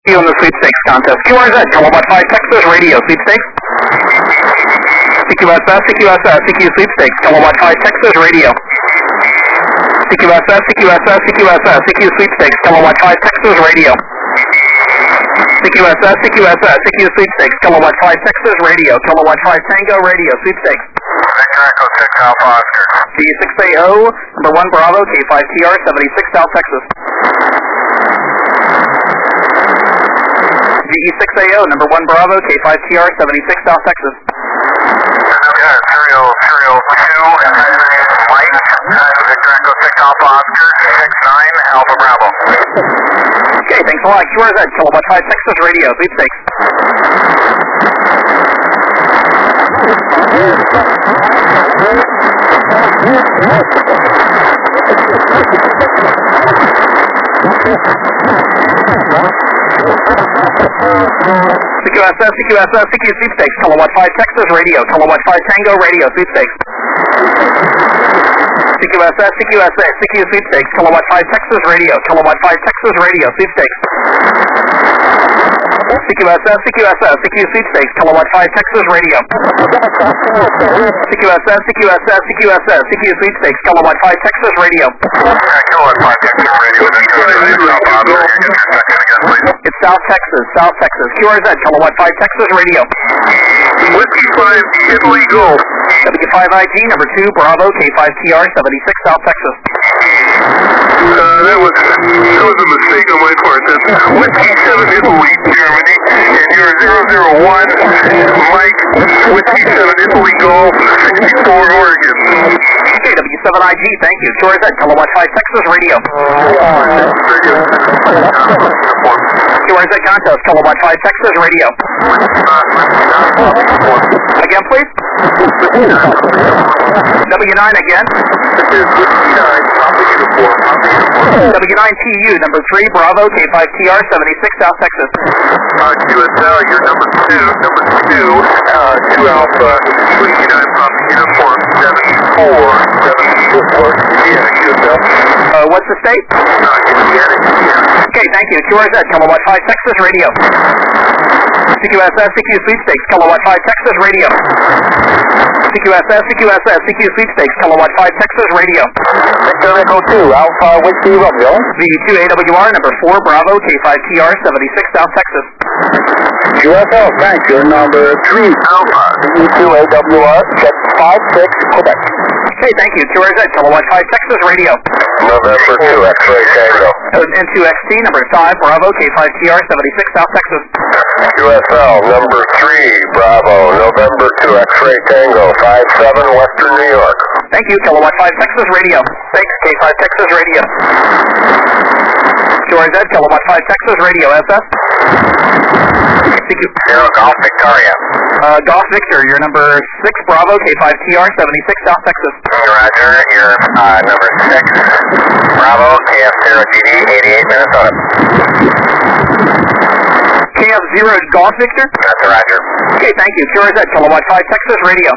You in the sweepstakes contest. QRZ, Kilowatt 5 Texas Radio sweepstakes. CQSS, CQSS, CQ sweepstakes. Kilowatt 5 Texas Radio. CQSS, CQSS, CQSS, CQ sweepstakes. Kilowatt 5 Texas Radio. CQSS, CQSS, CQ sweepstakes. Kilowatt 5 Texas Radio. Kilowatt 5 Tango Radio sweepstakes. Victor Echo 6 Alpha Oscar. G6AO, number 1 Bravo, K5TR, 76 South Texas. GE6AO, number 1 Bravo, K5TR, 76 South Texas. Serial 2, Mike, Victor Echo 6 Alpha Oscar, 69 Alpha Bravo. Okay, thanks a lot. QRZ, Kilowatt 5 Texas Radio, sweepstakes. CQSS, CQSS, CQ sweepstakes. Kilowatt 5 Texas Radio. Kilowatt 5 Tango Radio sweepstakes. CQSS, CQSS, CQ sweepstakes. Kilowatt 5 Texas Radio. Kilowatt 5 Texas Radio sweepstakes. CQSS, CQSS, CQ sweepstakes. Kilowatt 5 Texas Radio. CQSS, CQSS, CQSS, CQ sweepstakes. Kilowatt 5 Texas Radio. Kilowatt 5 Texas Radio. It's South Texas, South Texas. QRZ, Kilowatt 5 Texas Radio. Whiskey 5 Italy Golf. W5IG, number 2 Bravo, K5TR, 76 South Texas. That was a mistake on my part. That's Whiskey 7 Italy, Germany, and you're 001, Mike, Whiskey 7 Italy Golf, 64 Oregon. Okay, W7IG, thank you. QRZ, Kilowatt 5 Texas Radio. QRZ contest, Kilowatt 5 Texas Radio. Again, please. W9 again. W9TU, number 3 Bravo, K5TR, 76 South Texas. QSL, you're number 2 Alpha, Whiskey 9 Papa Uniform, 74, Indiana, QSL. What's the state? Indiana. Okay, thank you. QRZ, Kilowatt 5 Texas Radio. CQSS, CQ sweepstakes, Kilowatt 5 Texas Radio. CQSS, CQSS, CQ sweepstakes, Kilowatt 5 Texas Radio. Victor Echo 2 Alpha Whiskey Romeo. VD2AWR, number 4 Bravo, K5TR, 76 South Texas. QSL, thank you. Number 3 Alpha VD2AWR, 56 Quebec. Okay, thank you. QRZ, Kilowatt 5 Texas Radio. November 2 X-Ray Tango. N2XT, number 5 Bravo, K5TR, 76 South Texas. QSL, number 3 Bravo, November 2 X-Ray Tango, 57 Western New York. Thank you. Kilowatt 5 Texas Radio. Thanks, K5 Texas Radio. QRZ, Kilowatt 5 Texas Radio, SS. Zero Golf Victoria. Golf Victor, you're number 6 Bravo, K5TR, 76 South Texas. Roger, you're number 6 Bravo, KF0GD, 88 Minnesota. KF0 Golf Victor? That's Roger. Okay, thank you. QRZ, Kilowatt 5 Texas Radio.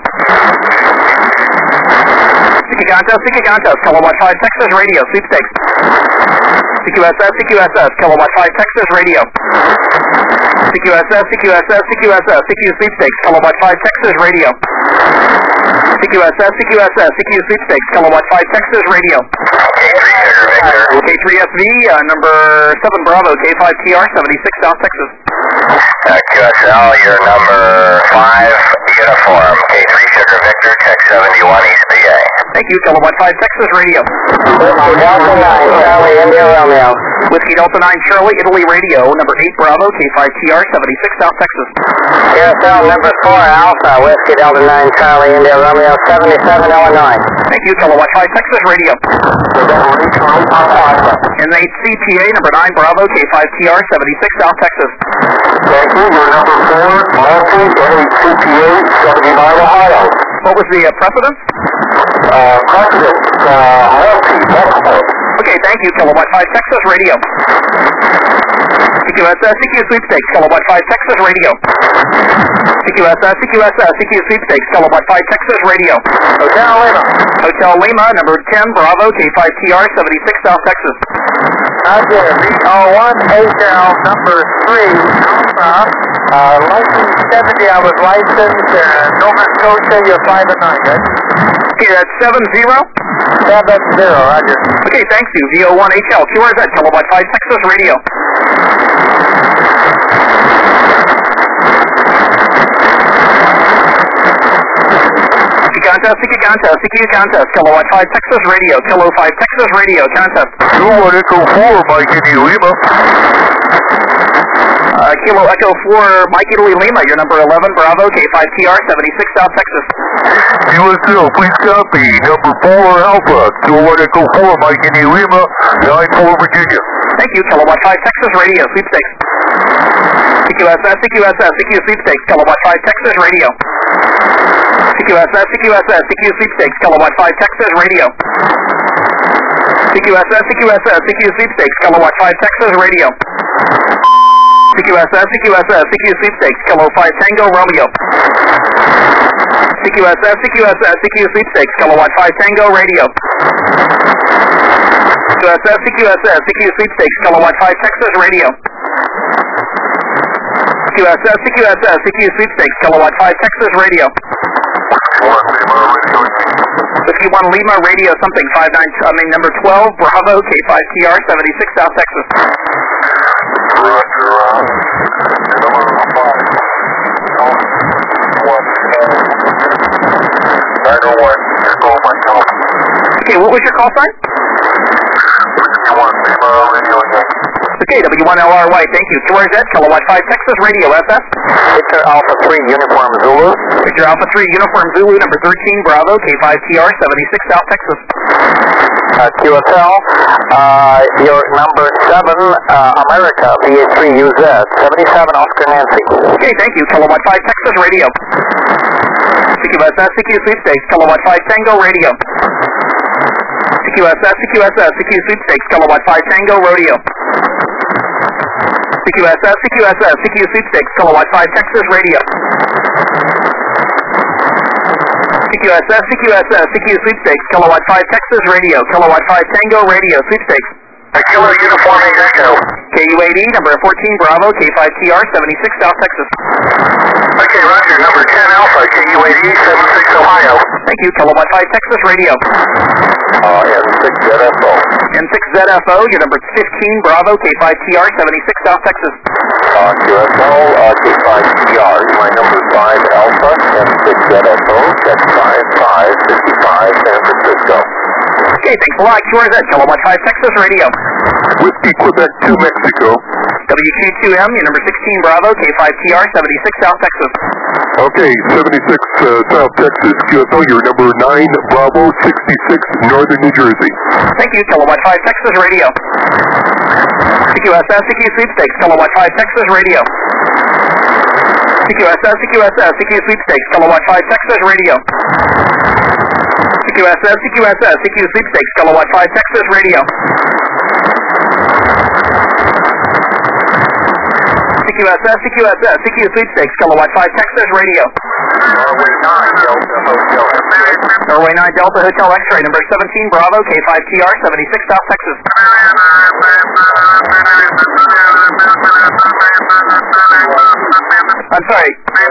CQ Kilowatt 5 Texas Radio, sweepstakes. CQSS, CQSS, Kilowatt 5 Texas Radio. CQSS, CQSS, CQSS, CQ sweepstakes, Kilowatt 5 Texas Radio. CQSS, CQSS, CQ sweepstakes, Kilowatt 5 Texas Radio. K3SV, number 7 Bravo, K5TR, 76 South Texas. QSL, you're number 5 Uniform, K3 Sugar Victor, check 71 East PA. Thank you. Kilowatt 5 Texas Radio. Delta 9 Charlie India Romeo. Whiskey Delta 9 Charlie Italy Radio, number 8 Bravo, K5TR, 76 South Texas. QSL, number 4 Alpha, Whiskey Delta 9 Charlie India Romeo, 77 Illinois. Thank you. Kilowatt 5 Texas Radio. NHCTA, number 9 Bravo, K5TR, 76 South Texas. Thank you. You're number 4 Multi NHCTA, 79 Ohio. What was the precedence? President, Multi, Okay, thank you. Kilowatt 5 Texas Radio. CQSS, CQ Sweepstakes, Kilowatt 5, Texas Radio. CQSS, CQSS, CQ Sweepstakes, Kilowatt 5, Texas Radio. Hotel Lima. Hotel Lima, number 10, Bravo, K5TR, 76 South Texas. Roger, VO1, Hotel number 3, license 70, I was licensed, Nova Scotia, you're 5 and 9, right? Okay, that's 70. 70, roger. Okay, thanks you. VO1HL, QRZ, Kilowatt 5, Texas Radio. CQ contest, Kilowatt 5, Texas Radio, Kilo 5, Texas Radio, contest. Kilo Echo 4, Mike Italy Lima. Kilo Echo 4, Mike Italy Lima, you're number 11, Bravo, K5TR, 76 South Texas. USL, please copy, number 4 Alpha, Kilo Echo 4, Mike Italy Lima, 94 Virginia. Thank you, Kilowatt 5, Texas Radio, Sweepstakes. CQSS, CQSS, CQ Sweepstakes, Kilowatt 5, Texas Radio. CQSS, CQSS, CQ Sweepstakes, Kilowatt 5, Texas Radio. CQSS, CQSS, CQ Sweepstakes, Kilowatt 5, Texas Radio. CQSS, CQSS, CQ Sweepstakes, Kilo 5, Tango Romeo. CQSS, CQSS, CQ Sweepstakes, Kilowatt 5, Tango Radio. CQSS, CQSS, CQ Sweepstakes, Kilowatt 5, Texas Radio. CQSS, CQSS, CQ Sweepstakes, Kilowatt 5, Texas Radio. 51 Lima, radio something, number 12, Bravo, K5TR, 76 South Texas. Okay, what was your call sign? Okay, W1LRY, thank you. QRZ, Kilowatt 5, Texas Radio, SS. Victor Alpha 3, Uniform Zulu. Victor Alpha 3, Uniform Zulu, number 13, Bravo, K5TR, 76 South Texas. QSL, your number 7, America, VA3UZ, 77 Oscar Nancy. Okay, thank you. Kilowatt 5, Texas Radio. CQSS, CQ Sweepstakes, Kilowatt 5, Tango Radio. CQSS, CQSS, CQ Sweepstakes, Kilowatt 5, Tango Rodeo. CQSS, CQSS, CQ Sweepstakes, Kilowatt 5, Texas Radio. CQSS, CQSS, CQ Sweepstakes, Kilowatt 5, Texas Radio, Kilowatt 5, Tango Radio, Sweepstakes. Kilo Uniform Echo. KUAD, number 14, Bravo, K5TR, 76 South Texas. Okay, roger, number 10 Alpha, KUAD, 76 Ohio. Thank you, Kilowatt 5, Texas Radio. N6ZFO. N6ZFO, your number 15, Bravo, K5TR, 76 South Texas. QSL, K5TR, my number 5 Alpha, N6ZFO, check 5555 San Francisco. Okay, thanks a lot. QRZ, Kilowatt 5, Texas Radio. Whiskey, Quebec to Mexico. WQ2M, your number 16, Bravo, K5TR, 76 South Texas. Okay, 76 South Texas, QSL, your number 9, Bravo, 66 Northern New Jersey. Thank you, Kilowatt 5, Texas Radio. CQSS, CQ Sweepstakes, Kilowatt 5, Texas Radio. CQSS, CQSS, CQ Sweepstakes, Kilowatt 5, Texas Radio. CQSS, CQSS, CQ Sweepstakes, Kilowatt 5, Texas Radio. CQSS, CQSS, CQ Sweepstakes, Kilowatt 5, Texas Radio. Norway 9 Delta Hotel X-ray. Norway 9 Delta Hotel X-ray, number 17, Bravo, K5TR, 76 South Texas. I'm sorry.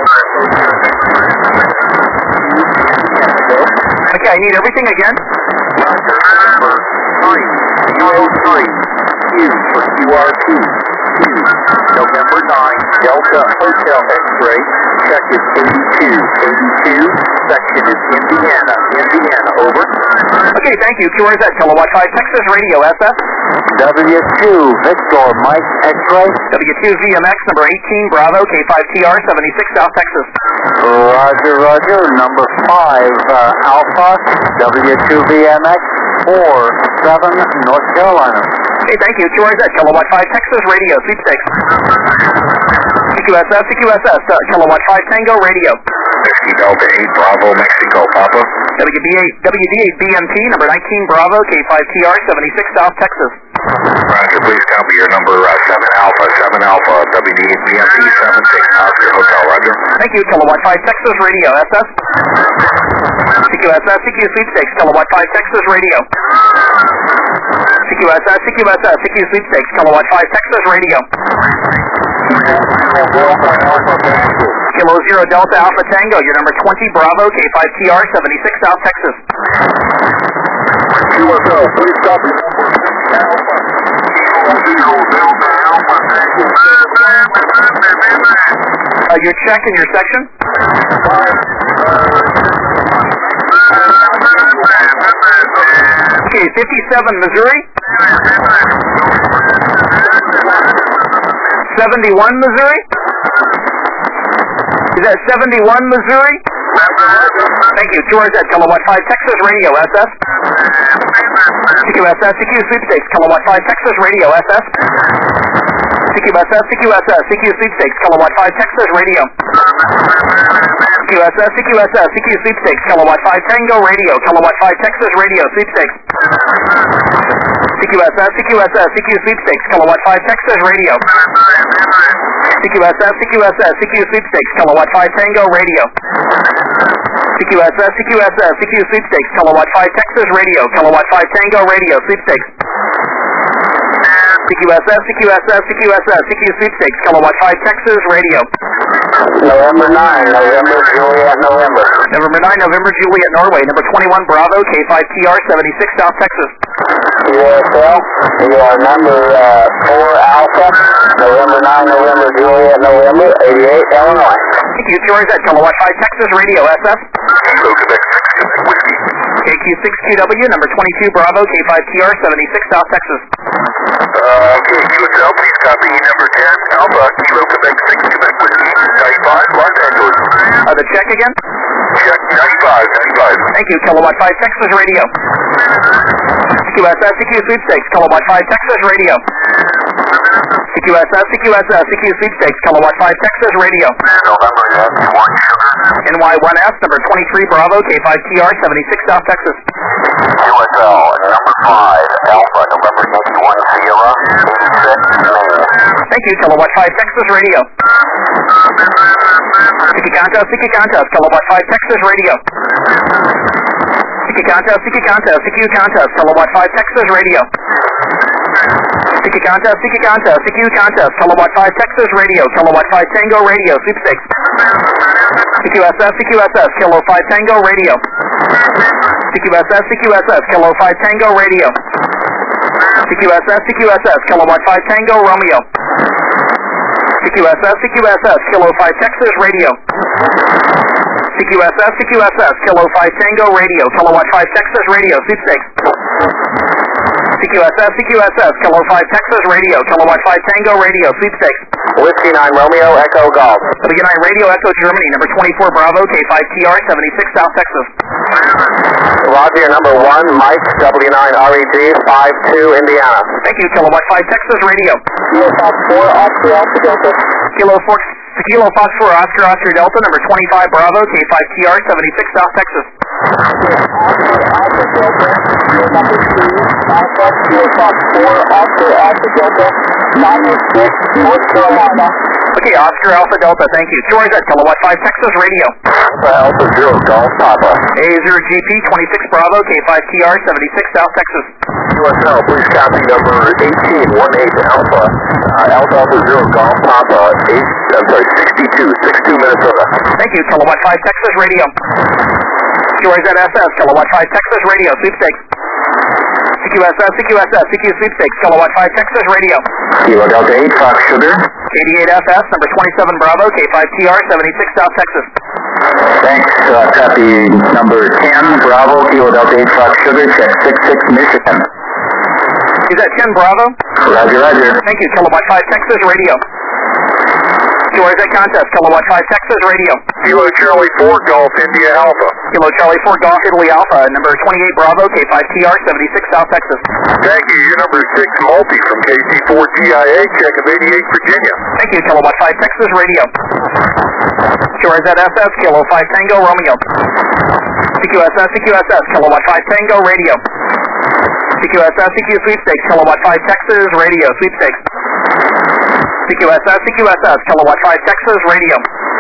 Okay, I need everything again. Number 3, 03, Q for QRT. November 9, Delta Hotel X-ray, check is 82, section is Indiana, over. Okay, thank you. QRZ, Kilowatt 5, Texas Radio, SF. W2, Victor, Mike X-ray. W2 VMX, number 18, Bravo, K5TR, 76 South Texas. Roger, number 5, Alpha, W2 VMX, 47, North Carolina. Okay, thank you. QRZ, Kilowatt 5, Texas Radio, Sweepstakes. CQSS, CQSS, Kilowatt 5 Tango Radio. Whiskey Delta 8 Bravo Mexico, Papa. WD8 BMT, number 19 Bravo, K5TR, 76 South Texas. Roger, please copy your number 7 Alpha, WD8 BMT 76 Oscar Hotel, Roger. Thank you, Kilowatt 5 Texas Radio, SS. CQSS, CQ Sweepstakes, Kilowatt 5 Texas Radio. CQSS, CQSS, CQ Sweepstakes, Kilowatt 5 Texas Radio. Kilo 0 Delta Alpha Tango, your number 20 Bravo, K5TR, 76 South Texas. QSL, please copy. Your check in your section. Okay, 57 Missouri. 71 Missouri. Is that 71 Missouri? Thank you. George at Kilowatt 5 Texas Radio, SS. CQSS, CQ Sweepstakes, Kilowatt 5 Texas Radio, SS. CQSS, CQSS, CQ Sweepstakes, Kilowatt 5 Texas Radio. CQSS, CQSS, CQ Sweepstakes, Kilowatt 5 Tango Radio, Kilowatt 5 Texas Radio, Sweepstakes. CQSS, CQSS, CQ Sweepstakes, Kilowatt 5 Texas Radio. CQSS, CQSS, CQ Sweepstakes, Kilowatt 5 Tango Radio. CQSS, CQSS, CQ Sweepstakes, Kilowatt 5 Texas Radio, Kilowatt 5 Tango Radio, Sweepstakes. CQSS, CQSS, CQSS, CQ Sweepstakes, Kilowatt 5 Texas Radio. November 9, November Juliet, November. November 9, November Juliet, Norway, number 21 Bravo, K5TR, 76 South Texas. USL, you are number 4 Alpha, November 9, November Juliet, November, 88 Illinois. Thank you, George at Kilowatt 5 Texas Radio, SF. Whiskey. KQ6QW, number 22 Bravo, K5TR, 76 South Texas. Okay, QSL, please copy number 10 Alpha, Kilo Quebec 6 Quebec Whiskey, 95, Los Angeles. The check again? Check 95. Thank you, Kilowatt 5 Texas Radio. CQSS, CQ Sweepstakes, Kilowatt 5 Texas Radio. CQSS, CQSS, CQ Sweepstakes, Kilowatt 5 Texas Radio. NY1S, number 23 Bravo, K5TR, 76 South Texas. QSL, number 5 Alpha, November 91 Sierra, 86 Maine. Thank you, Kilowatt 5 Texas Radio. CQ Kilowatt 5 Texas Radio. CQ Kilowatt 5 Texas Radio. CQ Kilowatt 5 Texas Radio, Kilowatt 5 Tango Radio, Sweepstakes. CQSS, Kilo 5 Tango Radio. CQSS, Kilo 5 Tango Radio. CQSS, Kilowatt 5 Tango Romeo. CQSS, Kilo 5 Texas Radio. CQSS, Kilo 5 Tango Radio, Kilowatt 5 Texas Radio, Sweepstakes. CQSS, Kilo 5 Texas Radio, Kilowatt 5 Tango Radio, Sweepstakes. Whiskey 9 Romeo, Echo Golf. W9 Radio, Echo Germany, number 24 Bravo, K5TR, 76 South Texas. Roger, number 1 Mike, W9 REG, 52 Indiana. Thank you, Kilowatt 5 Texas Radio. Kilo Fox 4, Oscar Delta. Kilo Fox 4, Oscar Delta, number 25 Bravo, K5TR, 76 South Texas. Kilo Fox 4, Oscar Delta, 96, North Carolina. Okay, Oscar Alpha Delta, thank you. George at Kilowatt 5 Texas Radio. Alpha 0, Golf Papa. A0GP 26 Bravo, K5TR, 76 South Texas. USL, please copy number 1818 Alpha. Alpha 0, Golf Papa, 62 Minnesota. Thank you, Kilowatt 5 Texas Radio. George at SS, Kilowatt 5 Texas Radio, Sweepstakes. CQSS, CQ Sweepstakes, Kilowatt 5 Texas Radio. Kilo Delta 8, Fox Sugar. KD8FS, number 27 Bravo, K5TR, 76 South Texas. Thanks, copy number 10 Bravo, Kilo Delta 8, Fox Sugar, check 66 Michigan. Is that 10 Bravo? Roger. Thank you, Kilowatt 5 Texas Radio. QRZ contest, Kilowatt 5 Texas Radio. Kilo Charlie 4 Golf India Alpha. Kilo Charlie 4 Golf Italy Alpha, number 28 Bravo, K5TR, 76 South Texas. Thank you. You're number 6 Multi from KC4GIA, check of 88 Virginia. Thank you, Kilowatt 5 Texas Radio. QRZSS, Kilo 5 Tango Romeo. CQSS, Kilowatt 5 Tango Radio. CQSS, CQ Sweepstakes, Kilowatt 5 Texas Radio, Sweepstakes. CQSS, Kilowatt 5 Texas Radio.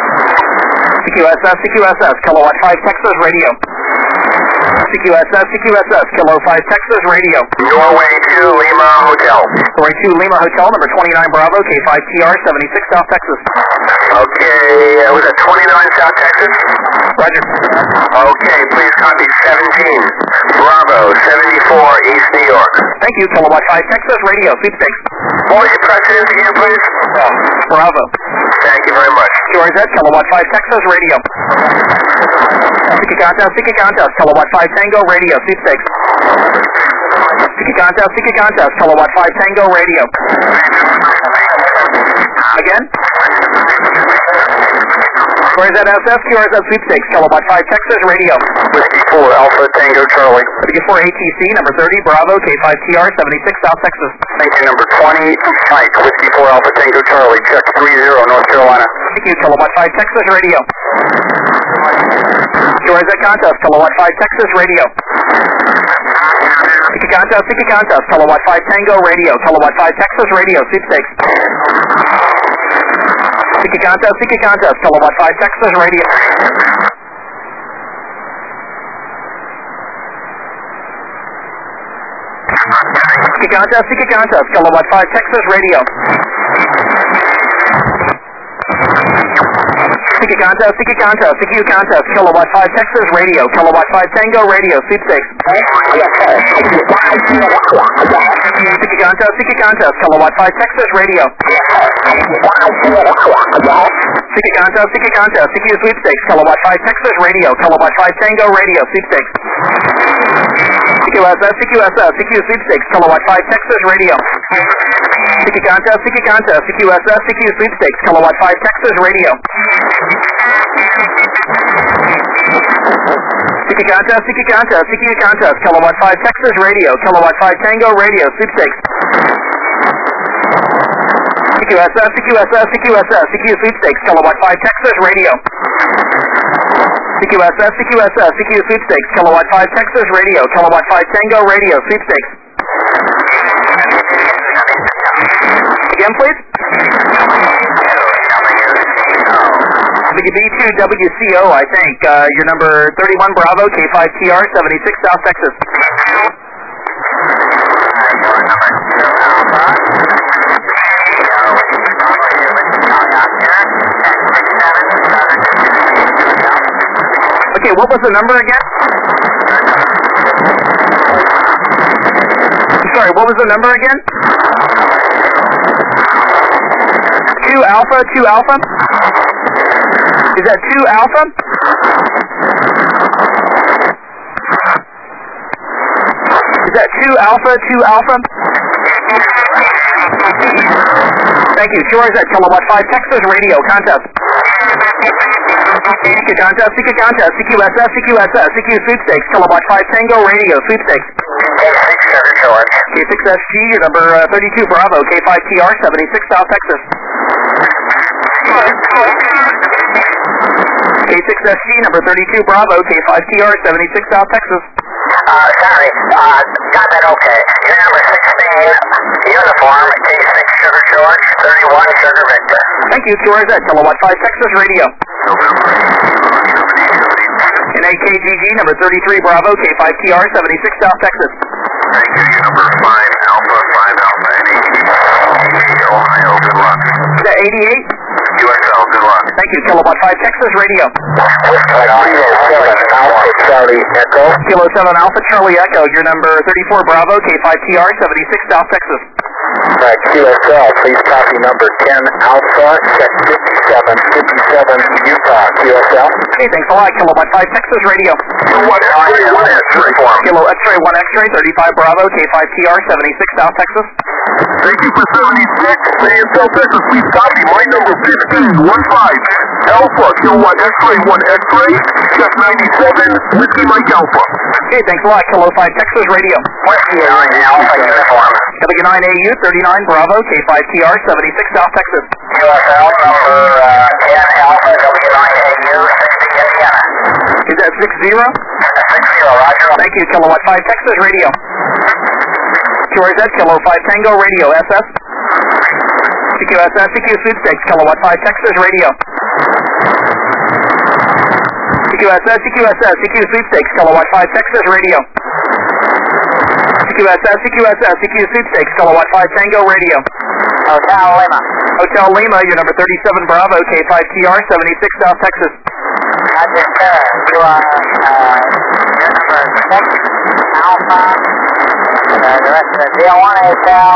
CQSS, Kilowatt 5 Texas Radio. CQSS, Kilo 5 Texas Radio. Norway 2 Lima Hotel. Norway 2 Lima Hotel, number 29 Bravo, K5TR, 76 South Texas. Okay, was it 29 South Texas? Roger. Okay, please copy 17 Bravo, 74 East New York. Thank you, Kilowatt 5 Texas Radio, Sweepstakes. What was your precedence again, please? Bravo. Thank you very much. QRZ, Kilowatt 5 Texas Radio. CQ Contest, Kilowatt 5 Tango Radio, Sweepstakes. CQ Contest, Kilowatt 5 Tango Radio. Again? QRZ Sweepstakes, Kilowatt 5 Texas Radio. Whiskey 4 Alpha Tango Charlie. Whiskey 4 ATC, number 30 Bravo, K5TR, 76 South Texas. Thank you, number 20 Mike, Whiskey 4 Alpha Tango Charlie, check 30 North Carolina. Thank you, Kilowatt 5 Texas Radio. QRZ Contest, Kilowatt 5 Texas Radio. CQ Contest, Kilowatt 5 Tango Radio, Kilowatt 5 Texas Radio, Sweepstakes. CQ Contest, Kilowatt 5 Texas Radio. CQ Contest, Kilowatt 5 Texas Radio. CQ Contest, Kilowatt 5 Texas Radio, Kilowatt 5 Tango Radio, Sweepstakes. CQ Contest, Kilowatt 5 Texas Radio. CQ Contest, CQ Sweepstakes, Kilowatt 5 Texas Radio, Kilowatt 5 Tango Radio, Sweepstakes. CQSS, CQ Sweepstakes, Kilowatt 5 Texas Radio. CQ Contest, CQSS, CQ Sweepstakes, Kilowatt 5 Texas Radio. CQ Contest, Kilowatt 5 Texas Radio, Kilowatt 5 Tango Radio, Sweepstakes. CQSS, CQ Sweepstakes, Kilowatt 5 Texas Radio. CQSS, CQ Sweepstakes, Kilowatt 5 Texas Radio, Kilowatt 5 Tango Radio, Sweepstakes. Again, please. B2WCO, I think. You're number 31 Bravo, K5TR, 76 South Texas. Okay, what was the number again? Sorry, what was the number again? 2 Alpha? Is that 2 Alpha? Is that 2 Alpha? Thank you. QRZ, Kilowatt 5 Texas Radio, contest. CQ Contest, CQSS, CQ Sweepstakes, Kilowatt 5 Tango Radio, Sweepstakes. K6SG, you're number 32 Bravo, K5TR, 76 South Texas. K6SG, number 32 Bravo, K5TR, 76 South Texas. Sorry, got that okay. You're number 16, uniform, K6 Sugar George, 31 Sugar Victor. Thank you, QRZ, Kilowatt 5 Texas Radio. And AKGG, number 33 Bravo, K5TR, 76 South Texas. Thank you, you're number 5 Alpha, and Ohio, good luck. Is that 88? USL, good luck. Thank you, Kilowatt 5 Texas Radio. Whiskey 7, Alpha Charlie Echo. Kilo 7 Alpha Charlie Echo, your number 34 Bravo, K5TR, 76 South Texas. QSL, please copy number 10 Alpha, check 57 Utah, QSL. Okay, thanks a lot. Kilo 15 Texas Radio. One X-ray form. Kilo X-ray 1 X-ray, 35 Bravo, K5TR, 76 South Texas. Thank you for 76. Say in South Texas, please copy my number 15 Alpha, Kilowatt X-ray 1 X-ray, check 97, Whiskey Mike Alpha. Okay, thanks a lot. Kilo 5 Texas Radio. Whiskey 9 Alpha uniform. W9AU 39 Bravo, K5TR, 76 South Texas. QSL number 10 Alpha, W9AU, 60 Indiana. Is that 60? 60, roger. Thank you. Kilowatt 5 Texas Radio. QRZ, Kilo 5 Tango Radio, SS. CQSS, CQ Sweepstakes, Kilowatt 5 Texas Radio. CQSS, CQSS, CQ Sweepstakes, Kilowatt 5 Texas Radio. CQSS, CQSS, CQ Sweepstakes, Kilowatt 5 Tango Radio. Hotel Lima. Hotel Lima, your number 37 Bravo, K5TR, 76 South Texas. Roger, sir. You are your number 6 Alpha. The rest of the deal 1 Hotel,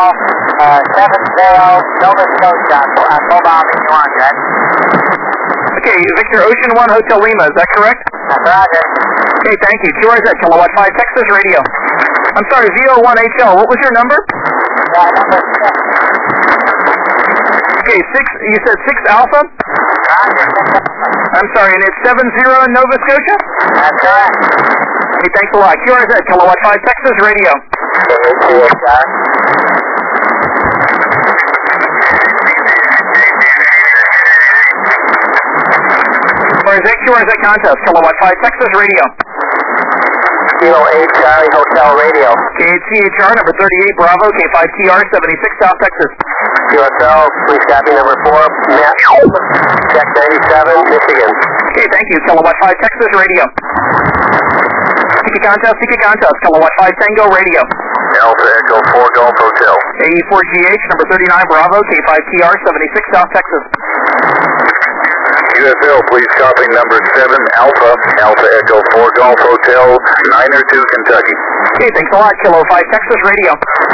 70 Nova Scotia. Mobile V1, right? Okay, Victor Ocean 1 Hotel Lima, is that correct? That's roger. Okay, thank you. QRZ, Kilowatt 5 Texas Radio. I'm sorry, VO1HL, what was your number? Number 6. Okay, 6, you said 6 Alpha? Roger. I'm sorry, and it's 70 in Nova Scotia? That's correct. Okay, thanks a lot. QRZ, Kilowatt 5 Texas Radio. QRZ contest, Kilowatt 5 Texas Radio. Kilo 8 Charlie Hotel Radio. KHCHR number 38 Bravo, K5TR, 76 South Texas. QSL, please copy number 4, Matt. Check 97, Michigan. Okay, thank you. Kilowatt 5 Texas Radio. CQ contest, Kilowatt 5 Tango Radio. Alpha Echo 4 Golf Hotel. AE4GH number 39 Bravo, K5TR, 76 South Texas. QSL, please copy number 7 Alpha, Alpha Echo 4 Golf Hotel, 902 Kentucky. Okay, thanks a lot. Kilo 5 Texas Radio.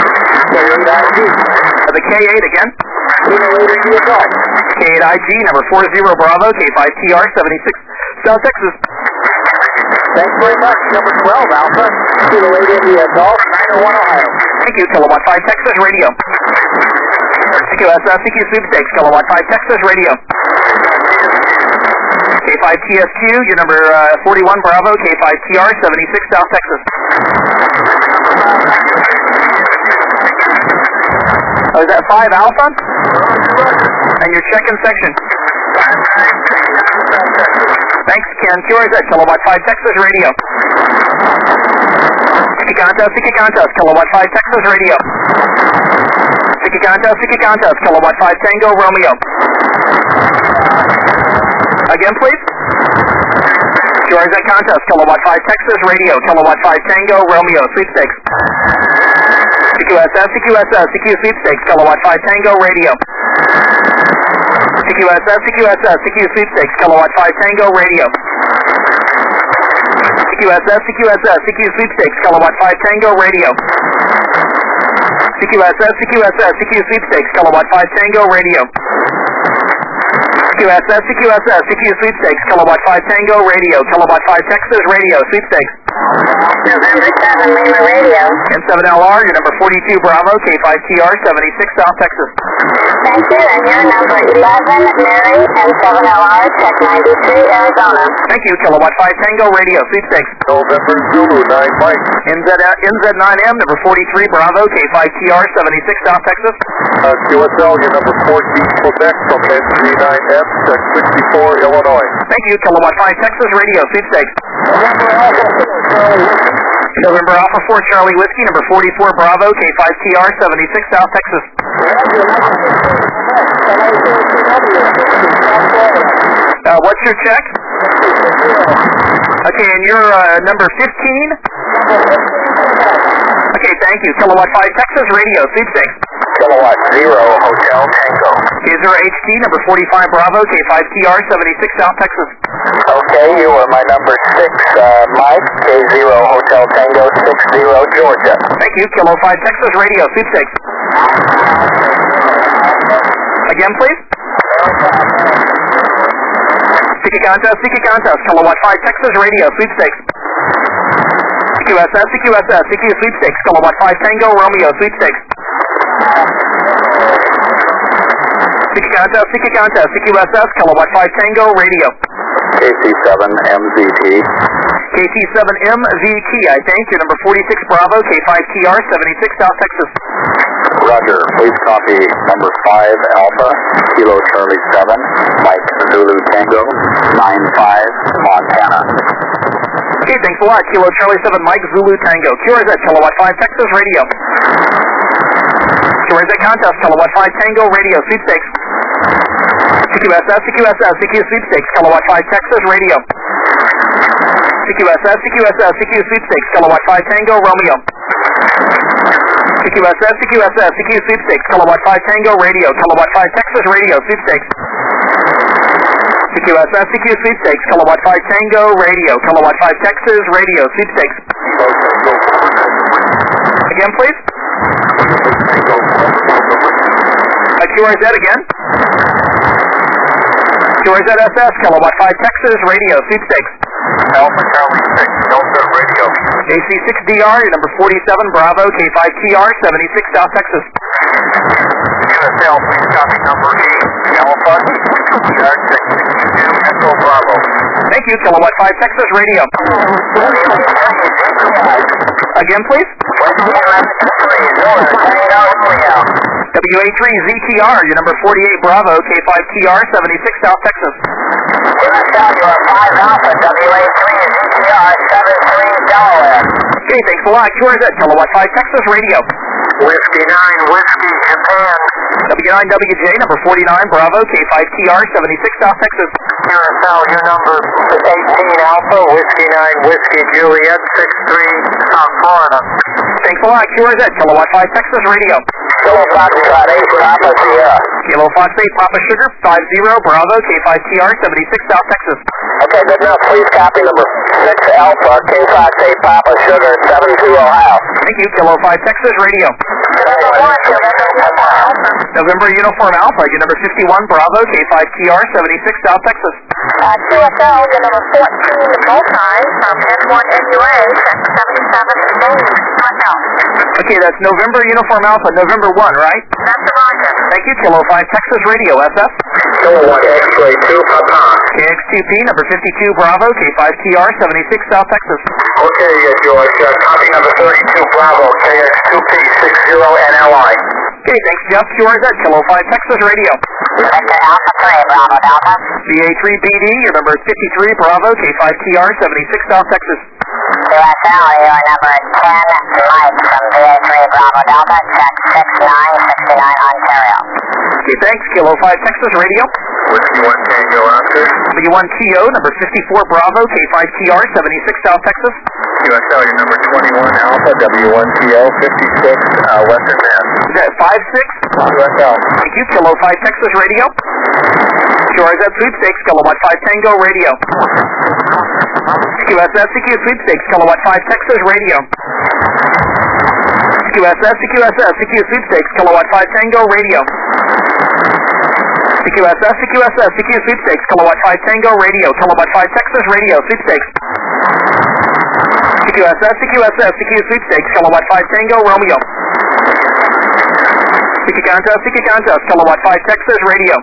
The K8 again. K8IG number 40 Bravo, K5TR, 76 South Texas. Thanks very much. Number 12 Alpha, Kilo 8 India Golf, 901 Ohio. Thank you. Kilowatt 5 Texas Radio. CQSS, CQ Sweepstakes, Kilowatt 5 Texas Radio. K5TSQ, your number 41 Bravo, K5TR, 76 South Texas. Oh, is that 5 Alpha? And your check-in section. Thanks, Ken. QRZ, Kilowatt 5 Texas Radio. CQ contest, Kilowatt 5 Texas Radio. CQ contest, Kilowatt 5 Tango Romeo. Again, please. QRZ contest, Kilowatt 5 Texas Radio, Kilowatt 5 Tango Romeo, Sweepstakes. CQ Sweepstakes, Kilowatt 5 Tango Radio. CQ Sweepstakes, Kilowatt 5 Tango Radio. CQ Sweepstakes, Kilowatt 5 Tango Radio. CQ Sweepstakes, Kilowatt 5 Tango Radio. CQ Sweepstakes, Kilowatt 5 Tango Radio, Kilowatt 5 Texas Radio, Sweepstakes. November 7 Lima Radio. N7LR, your number 42 Bravo, K5TR, 76 South Texas. Thank you, and your number 11 Mary, N7LR, check 93 Arizona. Thank you, Kilowatt 5 Tango Radio, Sweepstakes. November Zulu 9 Mike. NZ9M, number 43 Bravo, K5TR, 76 South Texas. QSL, your number 14 Quebec from N39F, check 64 Illinois. Thank you, Kilowatt 5 Texas Radio, Sweepstakes. November Alpha 4 Charlie Whiskey, number 44 Bravo, K5TR, 76 South Texas. What's your check? Okay, and you're number 15? Okay, thank you. Kilowatt 5 Texas Radio, Sweepstakes. Kilowatt 0 Hotel Tango. K0HT, number 45 Bravo, K5TR, 76 South Texas. Okay, you are my number 6, Mike, K0 Hotel Tango 60 Georgia. Thank you. Kilo 5 Texas Radio, sweepstakes. Again, please. Sticky contest, Kilowatt 5 Texas Radio, sweepstakes. CQSS, CQ sweepstakes, Kilowatt 5 Tango Romeo, sweepstakes. Sticky contest, CQSS, Kilowatt 5 Tango Radio. KC7MZT. KC7MZT, I think. You're number 46 Bravo, K5TR, 76 South Texas. Roger. Please copy number 5 Alpha, Kilo Charlie 7, Mike Zulu Tango, 95 Montana. Okay, thanks a lot. Kilo Charlie 7, Mike Zulu Tango. QRZ, Kilowatt 5 Texas Radio. QRZ contest, Kilowatt 5 Tango Radio, sweepstakes. CQSS, CQ sweepstakes, Kilowatt 5 Texas Radio. CQSS, CQ sweepstakes, Kilowatt 5 Tango Romeo. CQSS, CQ sweepstakes, Kilowatt 5 Tango Radio, Kilowatt 5 Texas Radio, sweepstakes. CQSS, CQ sweepstakes, Kilowatt 5 Tango Radio, Kilowatt 5 Texas Radio, sweepstakes. Again, please. QRZ again. QRZ SS, Kilowatt 5 Texas Radio, sweepstakes. Alpha Charlie 6, Delta Radio. AC6DR, you're number 47 Bravo, K5TR, 76 South Texas. USL, please copy number 8 Alpha, Shark 662 Echo Bravo. Thank you, Kilowatt 5 Texas Radio. Again, please. WA3ZTR, you're number 48 Bravo, K5TR, 76 South Texas. USL, you are 5 Alpha, WA3ZTR, 73 Delaware. Okay, thanks a lot. QRZ, Kilowatt 5 Texas Radio. Whiskey 9, Whiskey Japan. W9WJ, number 49 Bravo, K5TR, 76 South Texas. USL, your number 18 Alpha, Whiskey 9, Whiskey Juliet, 63 South Florida. Thanks a lot. QRZ, Kilowatt 5 Texas Radio. Kilo Foxtrot 8 Papa Sierra. Kilo Fox 8 Papa Sugar, 50 Bravo, K5TR, 76 South Texas. Okay, good enough. Please copy number 6 Alpha, King Fox 8 Papa Sugar, 72 Ohio. Thank you, Kilo 5 Texas Radio. November Uniform Alpha, you're number 51 Bravo, K5TR, 76 South Texas. QSL, you're number 14 Multi from N1NUA, 77 North. Okay, that's November Uniform Alpha, November 1, right? That's the Roger. Thank you, Kilo 5 Texas Radio, SF. Kilo 1 X-Ray 2 Papa. KX2P, number 52 Bravo, K5TR, 76 South Texas. Okay, George, copy number 32 Bravo, KX2P 60 NLI. Okay, thanks, Jeff. QRZ, Kilo 5 Texas Radio. Victor Alpha 3 Bravo Delta. VA3BD, your number 53 Bravo, K5TR, 76 South Texas. QSL, you are number 10 Mike from VA3 Bravo Delta, check 6969 Ontario. Okay, thanks. Kilo 5 Texas Radio. Whiskey 1 Tango Oscar. W1TO, number 54 Bravo, K5TR, 76 South Texas. QSL, your number 21 Alpha, W1TO 56 Western Mass. Is that 5-6? QSL. Thank you, Kilo 5 Texas Radio. QRZ Sweepstakes, Kilowatt 5 Tango Radio. QSS, CQ Sweepstakes, Kilowatt 5 Texas Radio. QSS, CQ Sweepstakes, Kilowatt 5 Tango Radio. CQSS, CQ Sweepstakes, Kilowatt 5 Tango Radio, Kilowatt 5 Texas Radio, Sweepstakes. CQSS, CQ Sweepstakes, Kilowatt 5 Tango Romeo. CQ Contest, Kilowatt 5 Texas Radio.